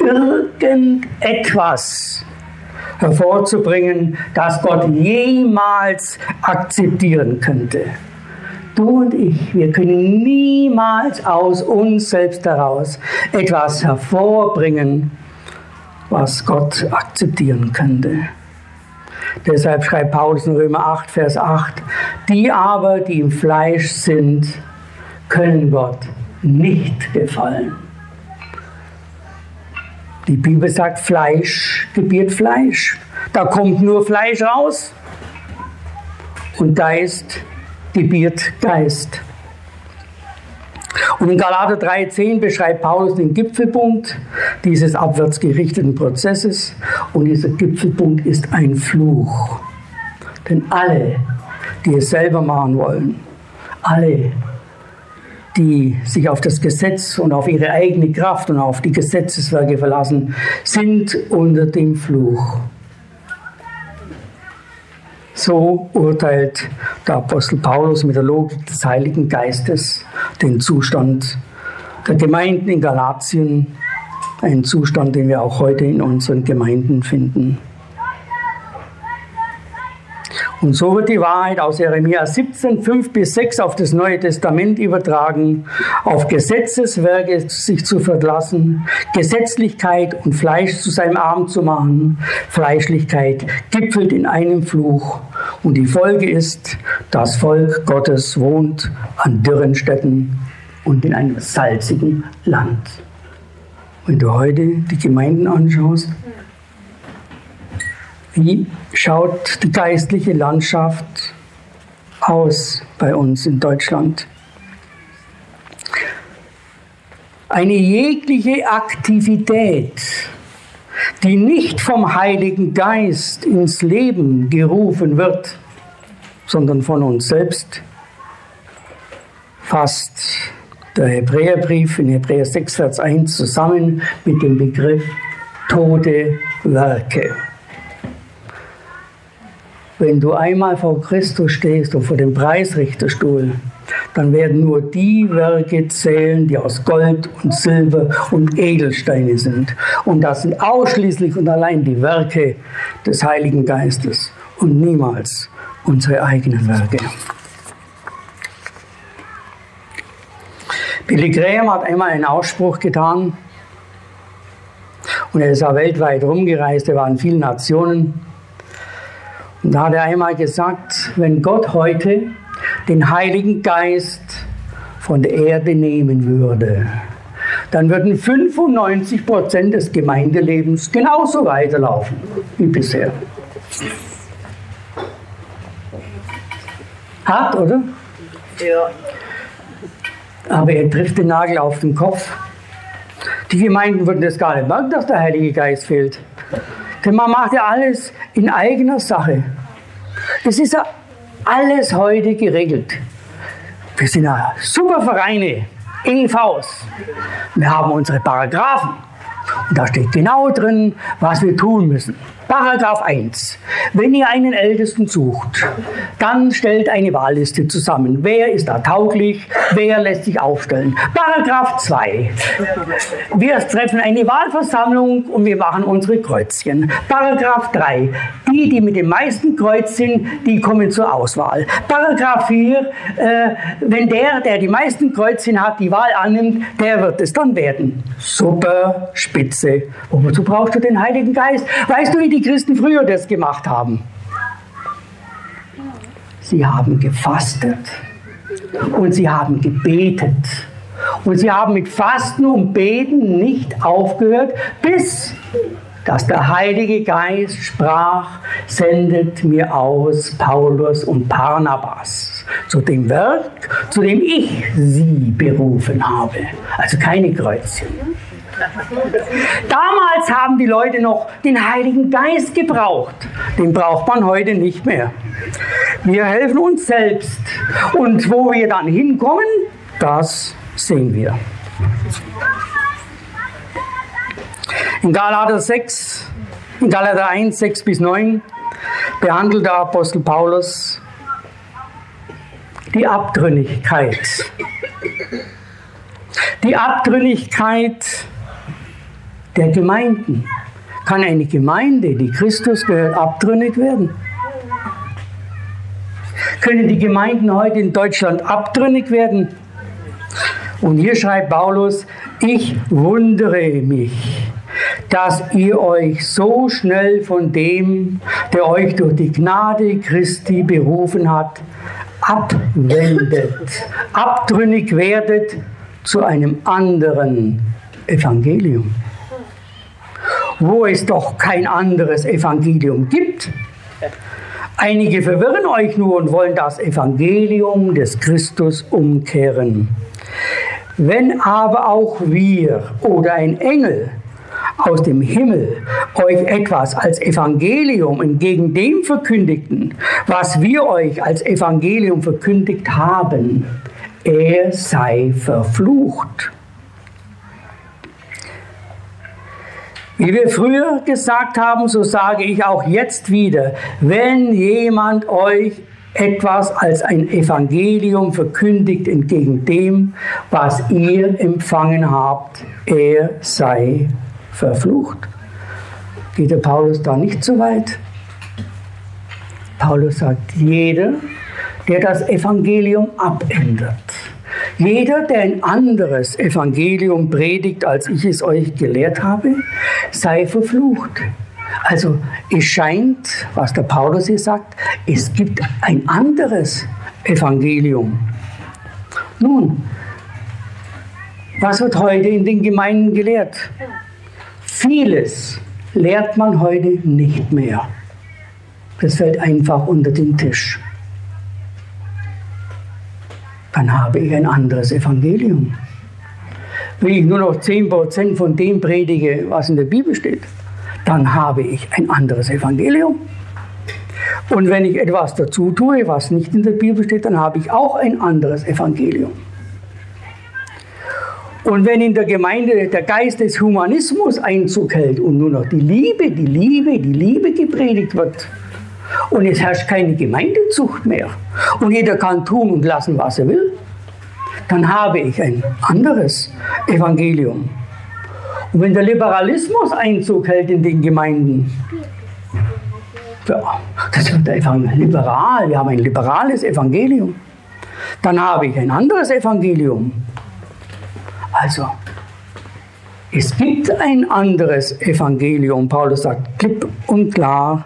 irgendetwas hervorzubringen, das Gott jemals akzeptieren könnte. Du und ich, wir können niemals aus uns selbst heraus etwas hervorbringen, was Gott akzeptieren könnte. Deshalb schreibt Paulus in Römer acht, Vers acht, die aber, die im Fleisch sind, können Gott nicht gefallen. Die Bibel sagt, Fleisch gebiert Fleisch. Da kommt nur Fleisch raus. Und Geist gebiert Geist. Und in Galater drei zehn beschreibt Paulus den Gipfelpunkt dieses abwärts gerichteten Prozesses. Und dieser Gipfelpunkt ist ein Fluch. Denn alle, die es selber machen wollen, alle, die sich auf das Gesetz und auf ihre eigene Kraft und auf die Gesetzeswerke verlassen, sind unter dem Fluch. So urteilt der Apostel Paulus mit der Logik des Heiligen Geistes den Zustand der Gemeinden in Galatien, einen Zustand, den wir auch heute in unseren Gemeinden finden. Und so wird die Wahrheit aus Jeremia siebzehn, fünf bis sechs auf das Neue Testament übertragen, auf Gesetzeswerke sich zu verlassen, Gesetzlichkeit und Fleisch zu seinem Abend zu machen. Fleischlichkeit gipfelt in einem Fluch und die Folge ist, das Volk Gottes wohnt an dürren Städten und in einem salzigen Land. Wenn du heute die Gemeinden anschaust, Wie schaut die geistliche Landschaft aus bei uns in Deutschland? Eine jegliche Aktivität, die nicht vom Heiligen Geist ins Leben gerufen wird, sondern von uns selbst, fasst der Hebräerbrief in Hebräer sechs, Vers eins zusammen mit dem Begriff tote Werke. Wenn du einmal vor Christus stehst und vor dem Preisrichterstuhl, dann werden nur die Werke zählen, die aus Gold und Silber und Edelsteine sind. Und das sind ausschließlich und allein die Werke des Heiligen Geistes und niemals unsere eigenen Werke. Billy Graham hat einmal einen Ausspruch getan und er ist auch weltweit rumgereist, er war in vielen Nationen. Und da hat er einmal gesagt, wenn Gott heute den Heiligen Geist von der Erde nehmen würde, dann würden fünfundneunzig Prozent des Gemeindelebens genauso weiterlaufen wie bisher. Hart, oder? Ja. Aber er trifft den Nagel auf den Kopf. Die Gemeinden würden das gar nicht merken, dass der Heilige Geist fehlt. Denn man macht ja alles in eigener Sache. Es ist ja alles heute geregelt. Wir sind ja super Vereine, E Vs. Wir haben unsere Paragraphen. Und da steht genau drin, was wir tun müssen. Paragraph eins. Wenn ihr einen Ältesten sucht, dann stellt eine Wahlliste zusammen. Wer ist da tauglich? Wer lässt sich aufstellen? Paragraph zwei. Wir treffen eine Wahlversammlung und wir machen unsere Kreuzchen. Paragraph drei. Die, die mit dem meisten Kreuz sind, die kommen zur Auswahl. Paragraph vier. Äh, wenn der, der die meisten Kreuzchen hat, die Wahl annimmt, der wird es dann werden. Super, spitze. Wozu brauchst du den Heiligen Geist? Weißt du, wie die Christen früher das gemacht haben? Sie haben gefastet und sie haben gebetet. Und sie haben mit Fasten und Beten nicht aufgehört, bis dass der Heilige Geist sprach, sendet mir aus Paulus und Barnabas zu dem Werk, zu dem ich sie berufen habe. Also keine Kreuzchen. Damals haben die Leute noch den Heiligen Geist gebraucht. Den braucht man heute nicht mehr. Wir helfen uns selbst. Und wo wir dann hinkommen, das sehen wir. In Galater sechs, in Galater eins, sechs bis neun behandelt der Apostel Paulus die Abtrünnigkeit. Die Abtrünnigkeit der Gemeinden. Kann eine Gemeinde, die Christus gehört, abtrünnig werden? Können die Gemeinden heute in Deutschland abtrünnig werden? Und hier schreibt Paulus, ich wundere mich, dass ihr euch so schnell von dem, der euch durch die Gnade Christi berufen hat, abwendet, abtrünnig werdet zu einem anderen Evangelium. Wo es doch kein anderes Evangelium gibt. Einige verwirren euch nur und wollen das Evangelium des Christus umkehren. Wenn aber auch wir oder ein Engel aus dem Himmel euch etwas als Evangelium entgegen dem verkündigten, was wir euch als Evangelium verkündigt haben, er sei verflucht. Wie wir früher gesagt haben, so sage ich auch jetzt wieder, wenn jemand euch etwas als ein Evangelium verkündigt entgegen dem, was ihr empfangen habt, er sei verflucht. Geht der Paulus da nicht so weit? Paulus sagt, jeder, der das Evangelium abändert, jeder, der ein anderes Evangelium predigt, als ich es euch gelehrt habe, sei verflucht. Also es scheint, was der Paulus hier sagt, es gibt ein anderes Evangelium. Nun, was wird heute in den Gemeinden gelehrt? Vieles lehrt man heute nicht mehr. das fällt einfach unter den Tisch. Dann habe ich ein anderes Evangelium. Wenn ich nur noch zehn Prozent von dem predige, was in der Bibel steht, dann habe ich ein anderes Evangelium. Und wenn ich etwas dazu tue, was nicht in der Bibel steht, dann habe ich auch ein anderes Evangelium. Und wenn in der Gemeinde der Geist des Humanismus Einzug hält und nur noch die Liebe, die Liebe, die Liebe gepredigt wird und es herrscht keine Gemeindezucht mehr und jeder kann tun und lassen, was er will, dann habe ich ein anderes Evangelium. Und wenn der Liberalismus Einzug hält in den Gemeinden, ja, das wird einfach liberal, wir haben ein liberales Evangelium, dann habe ich ein anderes Evangelium. Also, es gibt ein anderes Evangelium. Paulus sagt klipp und klar,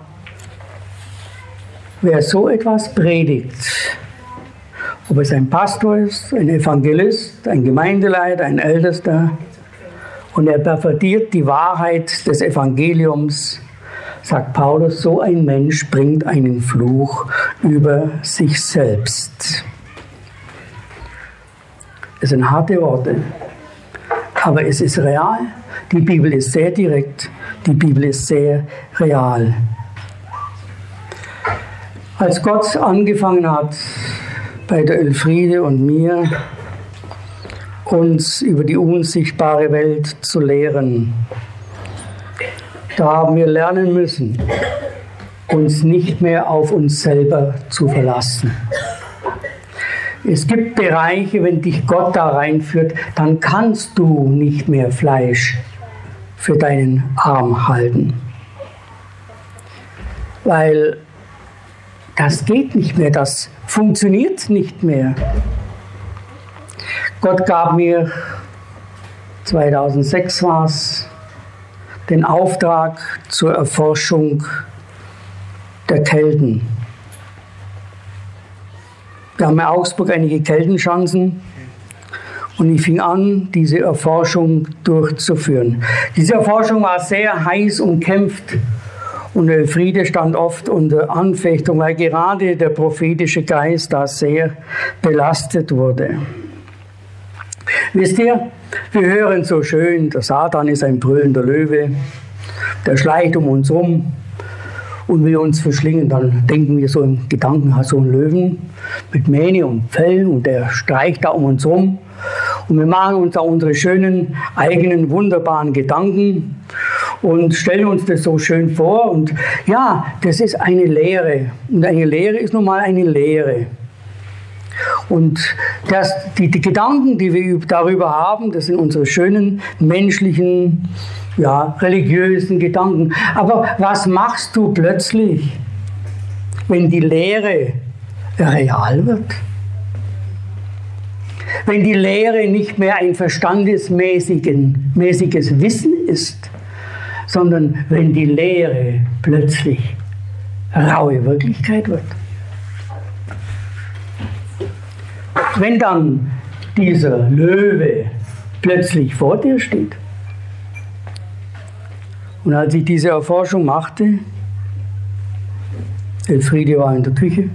wer so etwas predigt, ob es ein Pastor ist, ein Evangelist, ein Gemeindeleiter, ein Ältester, und er pervertiert die Wahrheit des Evangeliums, sagt Paulus, so ein Mensch bringt einen Fluch über sich selbst. Das sind harte Worte, aber es ist real. Die Bibel ist sehr direkt, die Bibel ist sehr real. Als Gott angefangen hat, bei der Elfriede und mir, uns über die unsichtbare Welt zu lehren, da haben wir lernen müssen, uns nicht mehr auf uns selber zu verlassen. Es gibt Bereiche, wenn dich Gott da reinführt, dann kannst du nicht mehr Fleisch für deinen Arm halten. Weil das geht nicht mehr, das funktioniert nicht mehr. Gott gab mir, zweitausendsechs war es, den Auftrag zur Erforschung der Kelten. Wir haben in Augsburg einige Keltenschanzen und ich fing an, diese Erforschung durchzuführen. Diese Erforschung war sehr heiß umkämpft und Elfriede stand oft unter Anfechtung, weil gerade der prophetische Geist da sehr belastet wurde. Wisst ihr, wir hören so schön, der Satan ist ein brüllender Löwe, der schleicht um uns rum und will uns verschlingen. Dann denken wir so im Gedanken, hat so einen Löwen mit Mähne und Fell und der streicht da um uns rum. Und wir machen uns da unsere schönen, eigenen, wunderbaren Gedanken und stellen uns das so schön vor. Und ja, das ist eine Lehre. Und eine Lehre ist nun mal eine Lehre. Und das, die, die Gedanken, die wir darüber haben, das sind unsere schönen, menschlichen, ja, religiösen Gedanken. Aber was machst du plötzlich, wenn die Lehre real wird? Wenn die Lehre nicht mehr ein verstandesmäßiges Wissen ist, sondern wenn die Lehre plötzlich raue Wirklichkeit wird. Wenn dann dieser Löwe plötzlich vor dir steht. Und als ich diese Erforschung machte, Elfriede war in der Küche,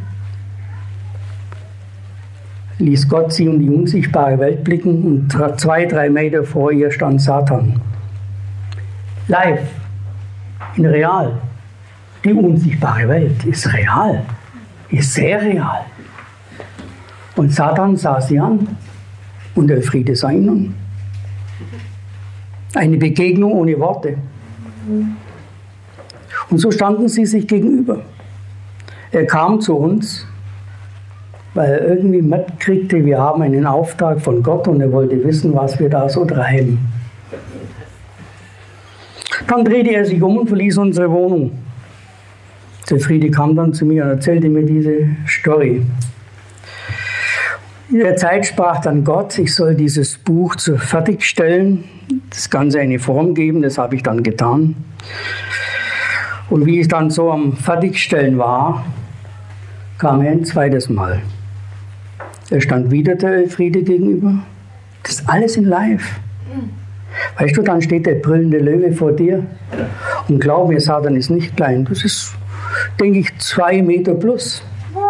ließ Gott sie um die unsichtbare Welt blicken und zwei, drei Meter vor ihr stand Satan. Live, in real. Die unsichtbare Welt ist real, ist sehr real. Und Satan sah sie an und Elfriede sah ihn an. Eine Begegnung ohne Worte. Und so standen sie sich gegenüber. Er kam zu uns, weil er irgendwie mitkriegte, wir haben einen Auftrag von Gott und er wollte wissen, was wir da so treiben. Dann drehte er sich um und verließ unsere Wohnung. Elfriede kam dann zu mir und erzählte mir diese Story. In der Zeit sprach dann Gott, ich soll dieses Buch zu fertigstellen, das Ganze eine Form geben, das habe ich dann getan. Und wie ich dann so am Fertigstellen war, kam er ein zweites Mal. Er stand wieder der Elfriede gegenüber. Das ist alles in live. Weißt du, dann steht der brüllende Löwe vor dir und glaub mir, Satan ist nicht klein. Das ist, denke ich, zwei Meter plus.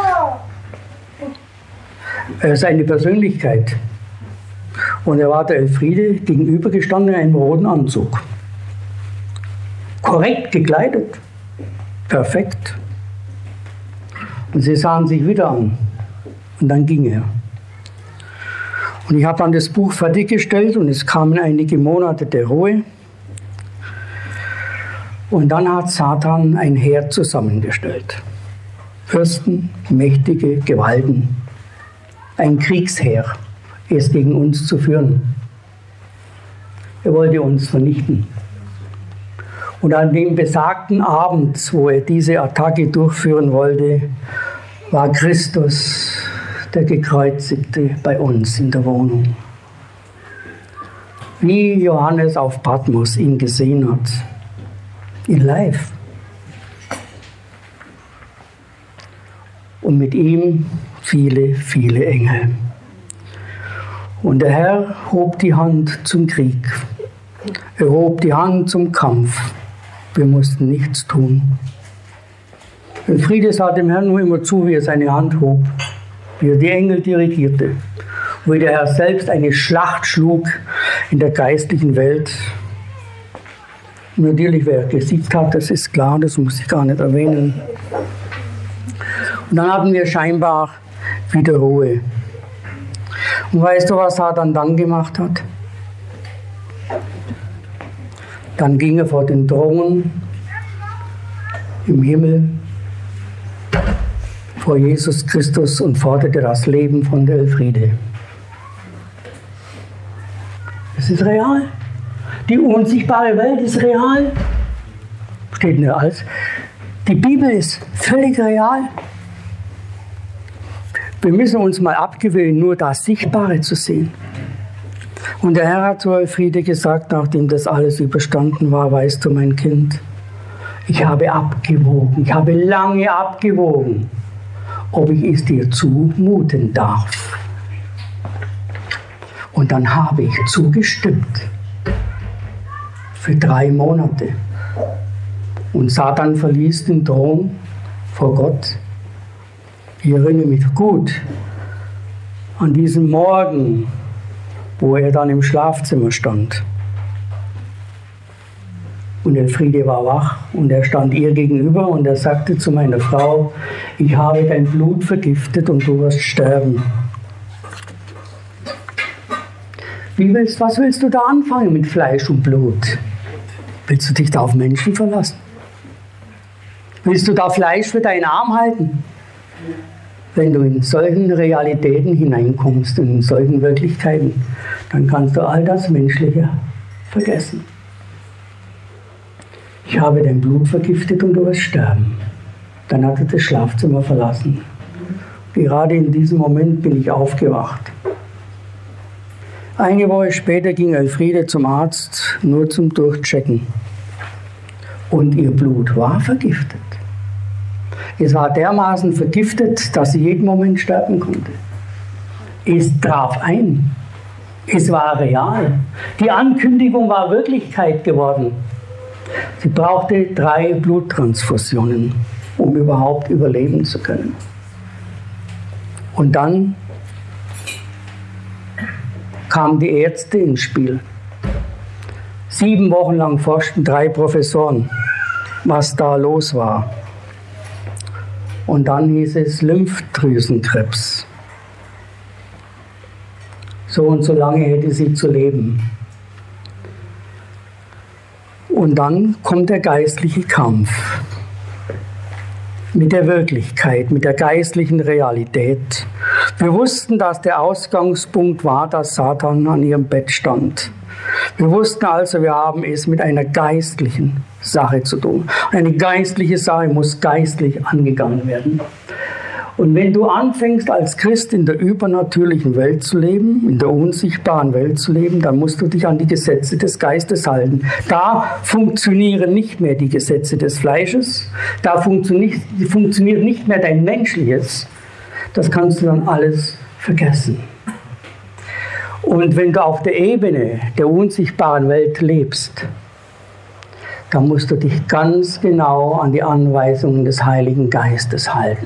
Er ist eine Persönlichkeit. Und er war der Elfriede gegenübergestanden in einem roten Anzug. Korrekt gekleidet. Perfekt. Und sie sahen sich wieder an. Und dann ging er. Und ich habe dann das Buch fertiggestellt und es kamen einige Monate der Ruhe. Und dann hat Satan ein Heer zusammengestellt. Fürsten, mächtige Gewalten. Ein Kriegsheer, es gegen uns zu führen. Er wollte uns vernichten. Und an dem besagten Abend, wo er diese Attacke durchführen wollte, war Christus, der Gekreuzigte, bei uns in der Wohnung. Wie Johannes auf Patmos ihn gesehen hat, in live. Und mit ihm viele, viele Engel. Und der Herr hob die Hand zum Krieg. Er hob die Hand zum Kampf. Wir mussten nichts tun. Elfriede sah dem Herrn nur immer zu, wie er seine Hand hob, wie er die Engel dirigierte, wie der Herr selbst eine Schlacht schlug in der geistlichen Welt. Und natürlich, wer gesiegt hat, das ist klar, das muss ich gar nicht erwähnen. Und dann hatten wir scheinbar wieder Ruhe. Und weißt du, was Satan dann gemacht hat? Dann ging er vor den Thron im Himmel vor Jesus Christus und forderte das Leben von der Elfriede. Es ist real. Die unsichtbare Welt ist real. Steht nicht alles. Die Bibel ist völlig real. Wir müssen uns mal abgewöhnen, nur das Sichtbare zu sehen. Und der Herr hat zu Elfriede gesagt, nachdem das alles überstanden war, weißt du, mein Kind, ich habe abgewogen, ich habe lange abgewogen, ob ich es dir zumuten darf. Und dann habe ich zugestimmt. Für drei Monate. Und Satan verließ den Thron vor Gott. Ich erinnere mich gut an diesen Morgen, wo er dann im Schlafzimmer stand. Und Elfriede war wach und er stand ihr gegenüber und er sagte zu meiner Frau, ich habe dein Blut vergiftet und du wirst sterben. Wie willst, was willst du da anfangen mit Fleisch und Blut? Willst du dich da auf Menschen verlassen? Willst du da Fleisch für deinen Arm halten? Wenn du in solchen Realitäten hineinkommst, in solchen Wirklichkeiten, dann kannst du all das Menschliche vergessen. Ich habe dein Blut vergiftet und du wirst sterben. Dann hat er das Schlafzimmer verlassen. Gerade in diesem Moment bin ich aufgewacht. Eine Woche später ging Elfriede zum Arzt, nur zum Durchchecken. Und ihr Blut war vergiftet. Es war dermaßen vergiftet, dass sie jeden Moment sterben konnte. Es traf ein. Es war real. Die Ankündigung war Wirklichkeit geworden. Sie brauchte drei Bluttransfusionen, um überhaupt überleben zu können. Und dann kamen die Ärzte ins Spiel. Sieben Wochen lang forschten drei Professoren, was da los war. Und dann hieß es Lymphdrüsenkrebs. So und so lange hätte sie zu leben. Und dann kommt der geistliche Kampf mit der Wirklichkeit, mit der geistlichen Realität. Wir wussten, dass der Ausgangspunkt war, dass Satan an ihrem Bett stand. Wir wussten also, wir haben es mit einer geistlichen Sache zu tun. Eine geistliche Sache muss geistlich angegangen werden. Und wenn du anfängst, als Christ in der übernatürlichen Welt zu leben, in der unsichtbaren Welt zu leben, dann musst du dich an die Gesetze des Geistes halten. Da funktionieren nicht mehr die Gesetze des Fleisches, da funktioniert, funktioniert nicht mehr dein Menschliches. Das kannst du dann alles vergessen. Und wenn du auf der Ebene der unsichtbaren Welt lebst, da musst du dich ganz genau an die Anweisungen des Heiligen Geistes halten.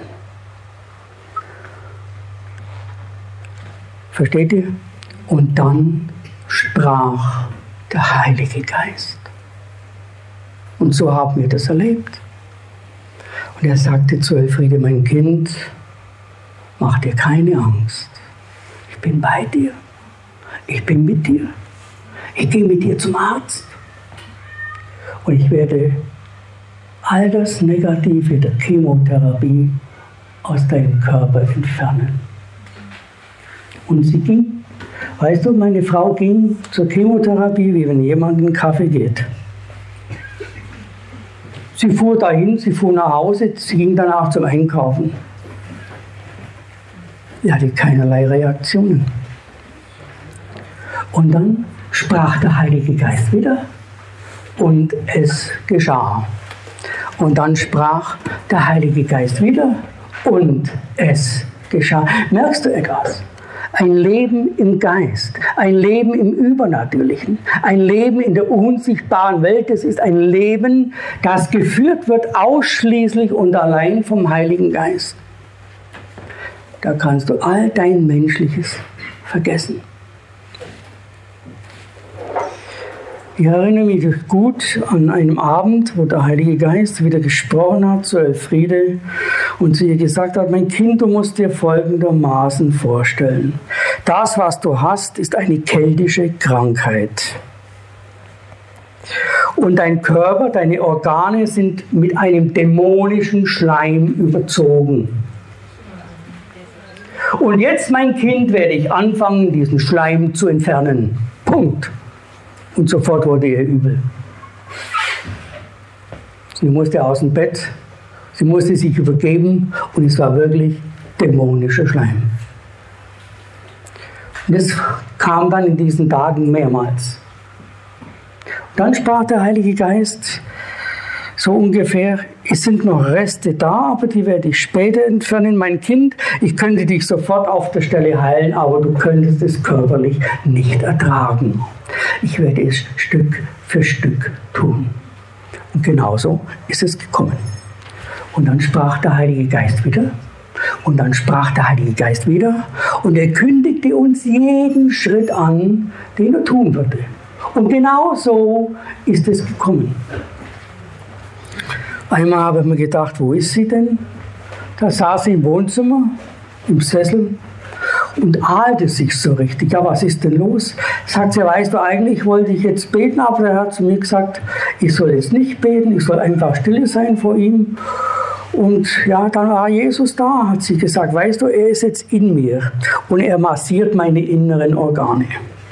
Versteht ihr? Und dann sprach der Heilige Geist. Und so haben wir das erlebt. Und er sagte zu Elfriede, mein Kind, mach dir keine Angst. Ich bin bei dir. Ich bin mit dir. Ich gehe mit dir zum Arzt. Und ich werde all das Negative der Chemotherapie aus deinem Körper entfernen. Und sie ging. Weißt du, meine Frau ging zur Chemotherapie, wie wenn jemand in den Kaffee geht. Sie fuhr dahin, sie fuhr nach Hause, sie ging danach zum Einkaufen. Sie hatte keinerlei Reaktionen. Und dann sprach der Heilige Geist wieder und es geschah. Und dann sprach der Heilige Geist wieder und es geschah. Merkst du etwas? Ein Leben im Geist, ein Leben im Übernatürlichen, ein Leben in der unsichtbaren Welt. Das ist ein Leben, das geführt wird ausschließlich und allein vom Heiligen Geist. Da kannst du all dein Menschliches vergessen. Ich erinnere mich gut an einem Abend, wo der Heilige Geist wieder gesprochen hat zu Elfriede und zu ihr gesagt hat, mein Kind, du musst dir folgendermaßen vorstellen. Das, was du hast, ist eine keltische Krankheit. Und dein Körper, deine Organe sind mit einem dämonischen Schleim überzogen. Und jetzt, mein Kind, werde ich anfangen, diesen Schleim zu entfernen. Punkt. Und sofort wurde ihr übel. Sie musste aus dem Bett, sie musste sich übergeben und es war wirklich dämonischer Schleim. Und das kam dann in diesen Tagen mehrmals. Und dann sprach der Heilige Geist so ungefähr, es sind noch Reste da, aber die werde ich später entfernen. Mein Kind, ich könnte dich sofort auf der Stelle heilen, aber du könntest es körperlich nicht ertragen. Ich werde es Stück für Stück tun. Und genauso ist es gekommen. Und dann sprach der Heilige Geist wieder. Und dann sprach der Heilige Geist wieder. Und er kündigte uns jeden Schritt an, den er tun würde. Und genau so ist es gekommen. Einmal habe ich mir gedacht, wo ist sie denn? Da saß sie im Wohnzimmer, im Sessel und ahlte sich so richtig. Ja, was ist denn los? Sagt sie, weißt du, eigentlich wollte ich jetzt beten, aber er hat zu mir gesagt, ich soll jetzt nicht beten, ich soll einfach stille sein vor ihm. Und ja, dann war Jesus da, hat sie gesagt, weißt du, er ist jetzt in mir und er massiert meine inneren Organe.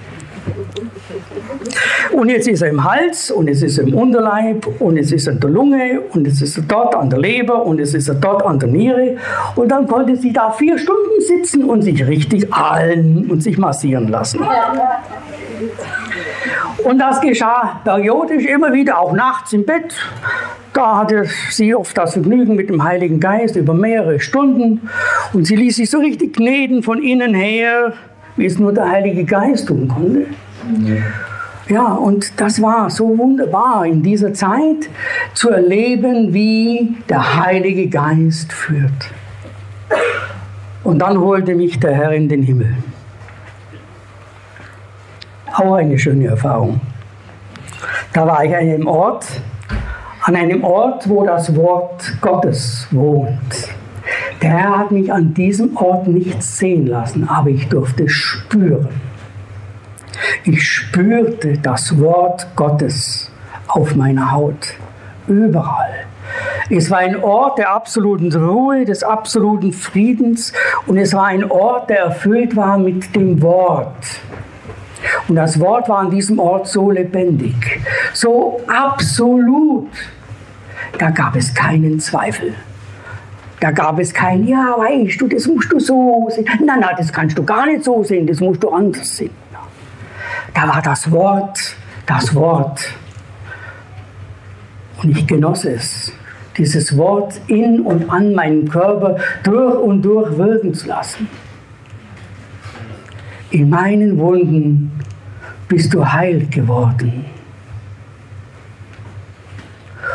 Und jetzt ist er im Hals und jetzt ist er im Unterleib und jetzt ist er in der Lunge und jetzt ist er dort an der Leber und jetzt ist er dort an der Niere. Und dann konnte sie da vier Stunden sitzen und sich richtig ahlen und sich massieren lassen. Und das geschah periodisch immer wieder, auch nachts im Bett. Da hatte sie oft das Vergnügen mit dem Heiligen Geist über mehrere Stunden. Und sie ließ sich so richtig kneten von innen her, wie es nur der Heilige Geist tun konnte. Ja, und das war so wunderbar in dieser Zeit zu erleben, wie der Heilige Geist führt. Und dann holte mich der Herr in den Himmel. Auch eine schöne Erfahrung. Da war ich an einem Ort, an einem Ort, wo das Wort Gottes wohnt. Der Herr hat mich an diesem Ort nicht sehen lassen, aber ich durfte spüren. Ich spürte das Wort Gottes auf meiner Haut, überall. Es war ein Ort der absoluten Ruhe, des absoluten Friedens und es war ein Ort, der erfüllt war mit dem Wort. Und das Wort war an diesem Ort so lebendig, so absolut. Da gab es keinen Zweifel. Da gab es kein, ja, weißt du, das musst du so sehen. Nein, nein, das kannst du gar nicht so sehen, das musst du anders sehen. Da war das Wort, das Wort. Und ich genoss es, dieses Wort in und an meinen Körper durch und durch wirken zu lassen. In meinen Wunden bist du heil geworden.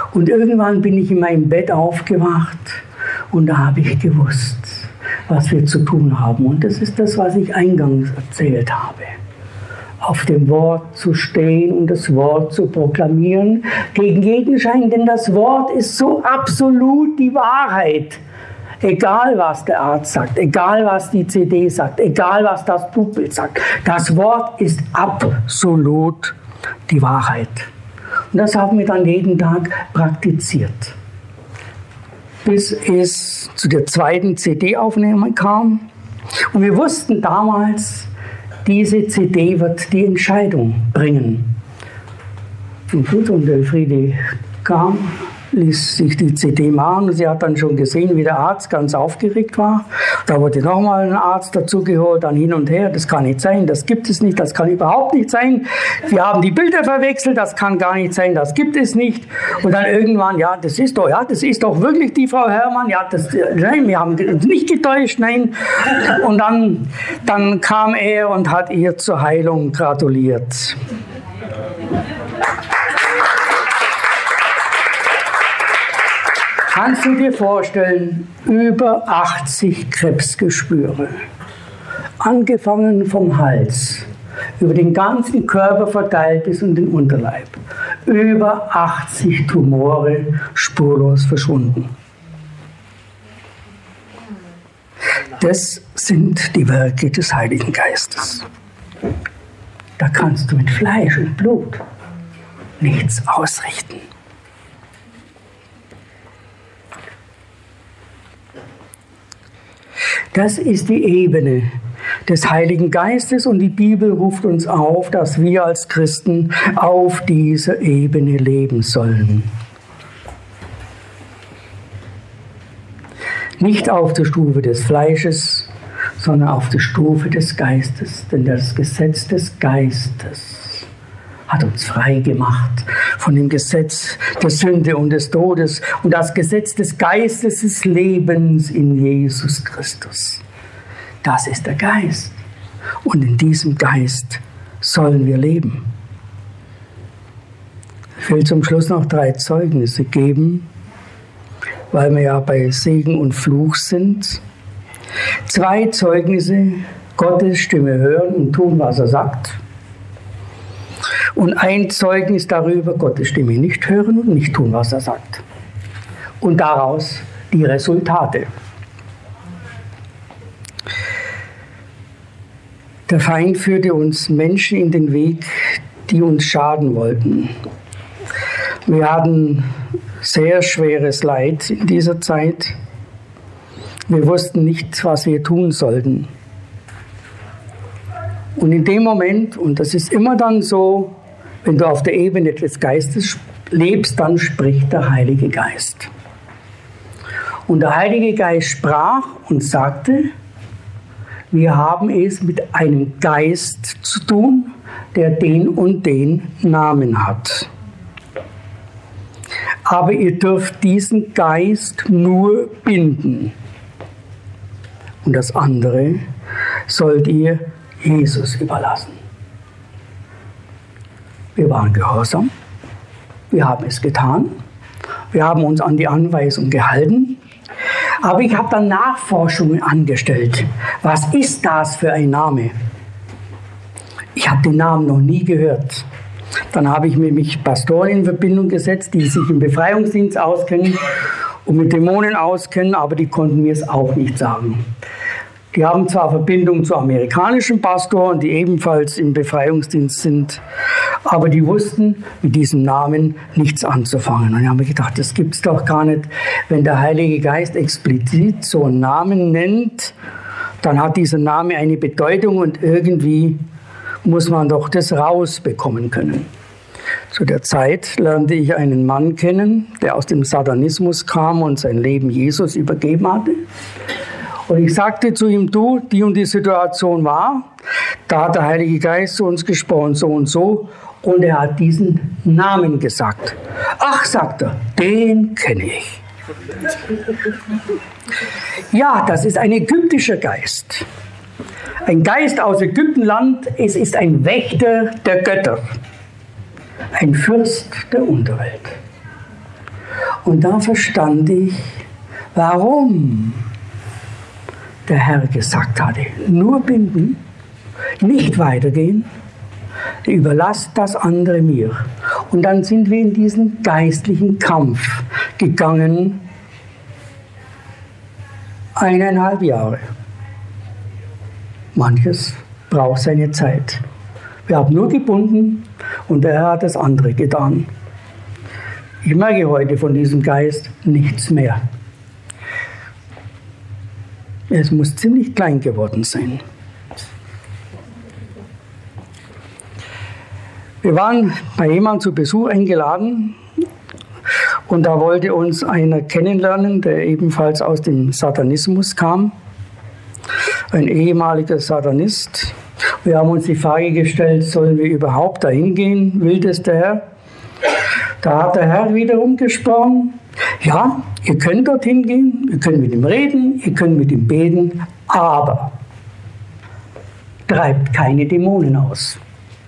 Und irgendwann bin ich in meinem Bett aufgewacht und da habe ich gewusst, was wir zu tun haben. Und das ist das, was ich eingangs erzählt habe. Auf dem Wort zu stehen und das Wort zu proklamieren, gegen jeden Schein, denn das Wort ist so absolut die Wahrheit. Egal, was der Arzt sagt, egal, was die C D sagt, egal, was das Buchbild sagt, das Wort ist absolut die Wahrheit. Und das haben wir dann jeden Tag praktiziert. Bis es zu der zweiten C D-Aufnahme kam. Und wir wussten damals, diese C D wird die Entscheidung bringen. Und gut, und Elfriede kam, ließ sich die C D machen und sie hat dann schon gesehen, wie der Arzt ganz aufgeregt war. Da wurde nochmal ein Arzt dazugeholt, dann hin und her. Das kann nicht sein, das gibt es nicht, das kann überhaupt nicht sein. Wir haben die Bilder verwechselt, das kann gar nicht sein, das gibt es nicht. Und dann irgendwann, ja, das ist doch, ja, das ist doch wirklich die Frau Herrmann. Ja, das, nein, wir haben uns nicht getäuscht, nein. Und dann, dann kam er und hat ihr zur Heilung gratuliert. Kannst du dir vorstellen, über achtzig Krebsgeschwüre, angefangen vom Hals, über den ganzen Körper verteilt bis in den Unterleib, über achtzig Tumore spurlos verschwunden. Das sind die Werke des Heiligen Geistes. Da kannst du mit Fleisch und Blut nichts ausrichten. Das ist die Ebene des Heiligen Geistes und die Bibel ruft uns auf, dass wir als Christen auf dieser Ebene leben sollen. Nicht auf der Stufe des Fleisches, sondern auf der Stufe des Geistes. Denn das Gesetz des Geistes hat uns frei gemacht von dem Gesetz der Sünde und des Todes. Und das Gesetz des Geistes des Lebens in Jesus Christus. Das ist der Geist. Und in diesem Geist sollen wir leben. Ich will zum Schluss noch drei Zeugnisse geben, weil wir ja bei Segen und Fluch sind. Zwei Zeugnisse, Gottes Stimme hören und tun, was er sagt. Und ein Zeugnis darüber, Gottes Stimme nicht hören und nicht tun, was er sagt. Und daraus die Resultate. Der Feind führte uns Menschen in den Weg, die uns schaden wollten. Wir hatten sehr schweres Leid in dieser Zeit. Wir wussten nicht, was wir tun sollten. Und in dem Moment, und das ist immer dann so, wenn du auf der Ebene des Geistes lebst, dann spricht der Heilige Geist. Und der Heilige Geist sprach und sagte, wir haben es mit einem Geist zu tun, der den und den Namen hat. Aber ihr dürft diesen Geist nur binden. Und das andere sollt ihr Jesus überlassen. Wir waren gehorsam, wir haben es getan, wir haben uns an die Anweisung gehalten, aber ich habe dann Nachforschungen angestellt. Was ist das für ein Name? Ich habe den Namen noch nie gehört. Dann habe ich mit mich Pastoren in Verbindung gesetzt, die sich im Befreiungsdienst auskennen und mit Dämonen auskennen, aber die konnten mir es auch nicht sagen. Die haben zwar Verbindung zu amerikanischen Pastoren, die ebenfalls im Befreiungsdienst sind, aber die wussten mit diesem Namen nichts anzufangen. Und ich habe mir gedacht, das gibt es doch gar nicht. Wenn der Heilige Geist explizit so einen Namen nennt, dann hat dieser Name eine Bedeutung und irgendwie muss man doch das rausbekommen können. Zu der Zeit lernte ich einen Mann kennen, der aus dem Satanismus kam und sein Leben Jesus übergeben hatte. Und ich sagte zu ihm, du, die und die Situation war, da hat der Heilige Geist zu uns gesprochen, so und so, und er hat diesen Namen gesagt. Ach, sagt er, den kenne ich. Ja, das ist ein ägyptischer Geist. Ein Geist aus Ägyptenland, es ist ein Wächter der Götter. Ein Fürst der Unterwelt. Und da verstand ich, warum der Herr gesagt hatte, nur binden, nicht weitergehen, überlasst das andere mir. Und dann sind wir in diesen geistlichen Kampf gegangen, eineinhalb Jahre. Manches braucht seine Zeit. Wir haben nur gebunden und der Herr hat das andere getan. Ich merke heute von diesem Geist nichts mehr. Es muss ziemlich klein geworden sein. Wir waren bei jemandem zu Besuch eingeladen und da wollte uns einer kennenlernen, der ebenfalls aus dem Satanismus kam. Ein ehemaliger Satanist. Wir haben uns die Frage gestellt, sollen wir überhaupt dahin gehen? Will das der Herr? Da hat der Herr wiederum gesprochen. Ja, ihr könnt dorthin gehen, ihr könnt mit ihm reden, ihr könnt mit ihm beten, aber treibt keine Dämonen aus.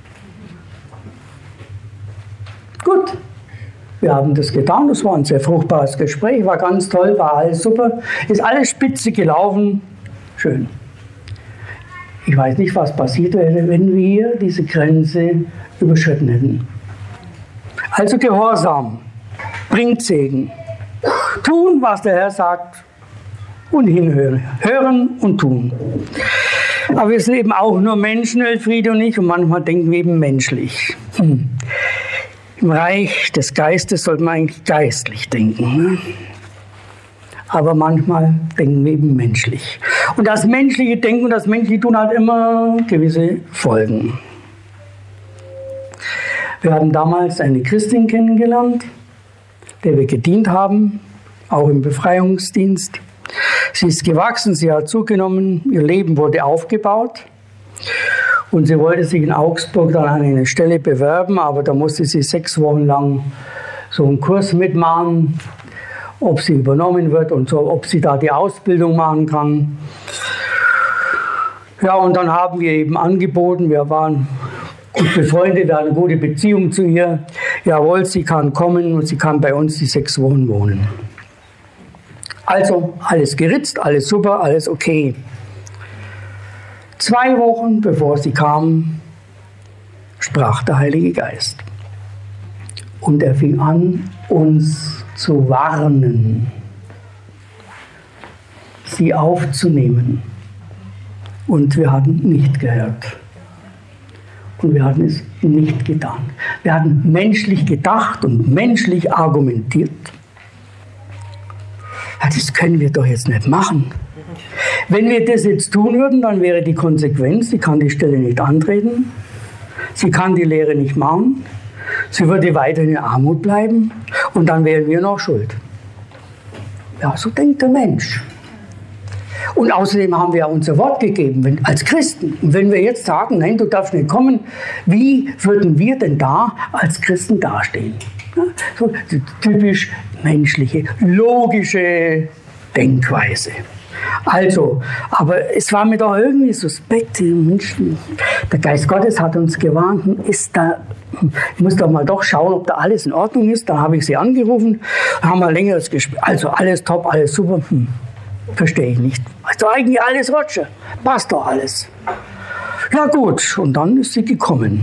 Gut, wir haben das getan, das war ein sehr fruchtbares Gespräch, war ganz toll, war alles super, ist alles spitze gelaufen, schön. Ich weiß nicht, was passiert wäre, wenn wir diese Grenze überschritten hätten. Also Gehorsam bringt Segen. Tun, was der Herr sagt und hinhören. Hören und tun. Aber wir sind eben auch nur Menschen, Elfriede und ich, und manchmal denken wir eben menschlich. Hm. Im Reich des Geistes sollte man eigentlich geistlich denken. Ne? Aber manchmal denken wir eben menschlich. Und das menschliche Denken und das menschliche Tun hat immer gewisse Folgen. Wir haben damals eine Christin kennengelernt, der wir gedient haben, auch im Befreiungsdienst. Sie ist gewachsen, sie hat zugenommen, ihr Leben wurde aufgebaut. Und sie wollte sich in Augsburg dann an eine Stelle bewerben, aber da musste sie sechs Wochen lang so einen Kurs mitmachen, ob sie übernommen wird und so, ob sie da die Ausbildung machen kann. Ja, und dann haben wir eben angeboten, wir waren gut befreundet, wir hatten eine gute Beziehung zu ihr. Jawohl, sie kann kommen und sie kann bei uns die sechs Wochen wohnen. Also alles geritzt, alles super, alles okay. Zwei Wochen bevor sie kam, sprach der Heilige Geist. Und er fing an, uns zu warnen, sie aufzunehmen. Und wir hatten nicht gehört. Und wir hatten es nicht getan. Wir hatten menschlich gedacht und menschlich argumentiert. Ja, das können wir doch jetzt nicht machen. Wenn wir das jetzt tun würden, dann wäre die Konsequenz, sie kann die Stelle nicht antreten, sie kann die Lehre nicht machen, sie würde weiterhin in Armut bleiben und dann wären wir noch schuld. Ja, so denkt der Mensch. Und außerdem haben wir ja unser Wort gegeben, wenn, als Christen. Und wenn wir jetzt sagen, nein, du darfst nicht kommen, wie würden wir denn da als Christen dastehen? Ja, so typisch menschliche, logische Denkweise. Also, aber es war mir doch irgendwie suspekt, Menschen, der Geist Gottes hat uns gewarnt, ist da, ich muss doch mal doch schauen, ob da alles in Ordnung ist. Da habe ich sie angerufen, haben wir ein längeres Gespräch, also alles top, alles super, hm, verstehe ich nicht. Also eigentlich alles Roger, passt doch alles. Ja gut, und dann ist sie gekommen.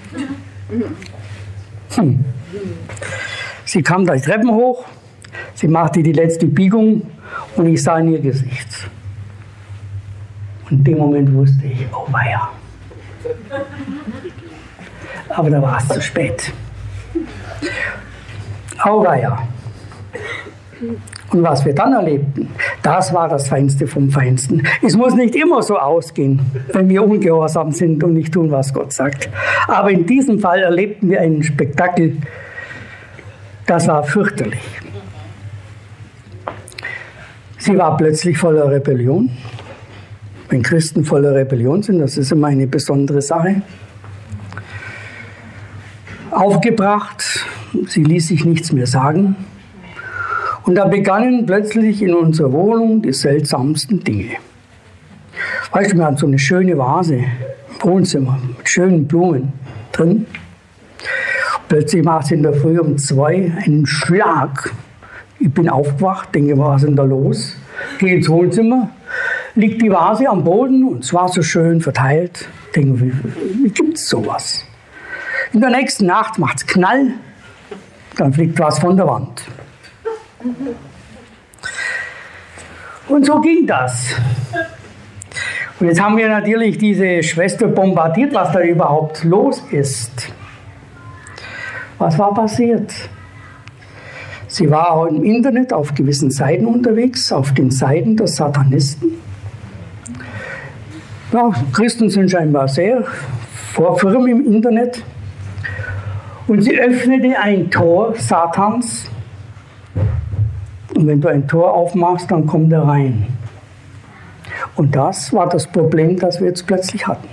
Hm. Sie kam da die Treppen hoch, sie machte die letzte Biegung und ich sah in ihr Gesicht. Und in dem Moment wusste ich, oh weia. Aber da war es zu spät. Oh weia. Und was wir dann erlebten, das war das Feinste vom Feinsten. Es muss nicht immer so ausgehen, wenn wir ungehorsam sind und nicht tun, was Gott sagt. Aber in diesem Fall erlebten wir einen Spektakel, das war fürchterlich. Sie war plötzlich voller Rebellion. Wenn Christen voller Rebellion sind, das ist immer eine besondere Sache. Aufgebracht, sie ließ sich nichts mehr sagen. Und da begannen plötzlich in unserer Wohnung die seltsamsten Dinge. Weißt du, wir hatten so eine schöne Vase im Wohnzimmer mit schönen Blumen drin. Plötzlich macht sie in der Früh um zwei einen Schlag Ich bin aufgewacht, denke, was ist denn da los? Gehe ins Wohnzimmer, liegt die Vase am Boden und es war so schön verteilt. Denke, wie, wie gibt es sowas? In der nächsten Nacht macht es Knall, dann fliegt was von der Wand. Und so ging das. Und jetzt haben wir natürlich diese Schwester bombardiert, was da überhaupt los ist. Was war passiert? Sie war auch im Internet auf gewissen Seiten unterwegs, auf den Seiten der Satanisten. Ja, Christen sind scheinbar sehr vorfirm im Internet. Und sie öffnete ein Tor Satans. Und wenn du ein Tor aufmachst, dann kommt er rein. Und das war das Problem, das wir jetzt plötzlich hatten.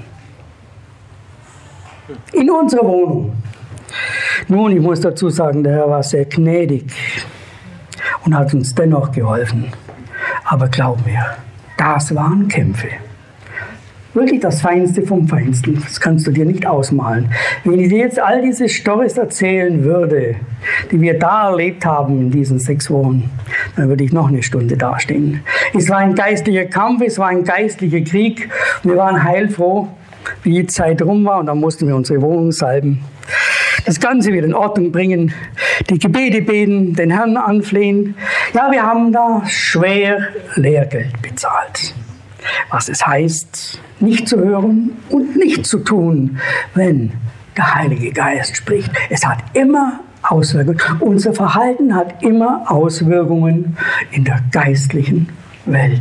In unserer Wohnung. Nun, ich muss dazu sagen, der Herr war sehr gnädig und hat uns dennoch geholfen. Aber glaub mir, das waren Kämpfe. Wirklich das Feinste vom Feinsten. Das kannst du dir nicht ausmalen. Wenn ich dir jetzt all diese Storys erzählen würde, die wir da erlebt haben in diesen sechs Wochen, dann würde ich noch eine Stunde dastehen. Es war ein geistlicher Kampf, es war ein geistlicher Krieg. Wir waren heilfroh, wie die Zeit rum war, und dann mussten wir unsere Wohnung salben. Das Ganze wieder in Ordnung bringen, die Gebete beten, den Herrn anflehen. Ja, wir haben da schwer Lehrgeld bezahlt. Was es heißt, nicht zu hören und nicht zu tun, wenn der Heilige Geist spricht. Es hat immer Auswirkungen. Unser Verhalten hat immer Auswirkungen in der geistlichen Welt.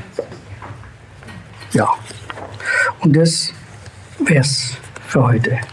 Ja, und das wär's für heute.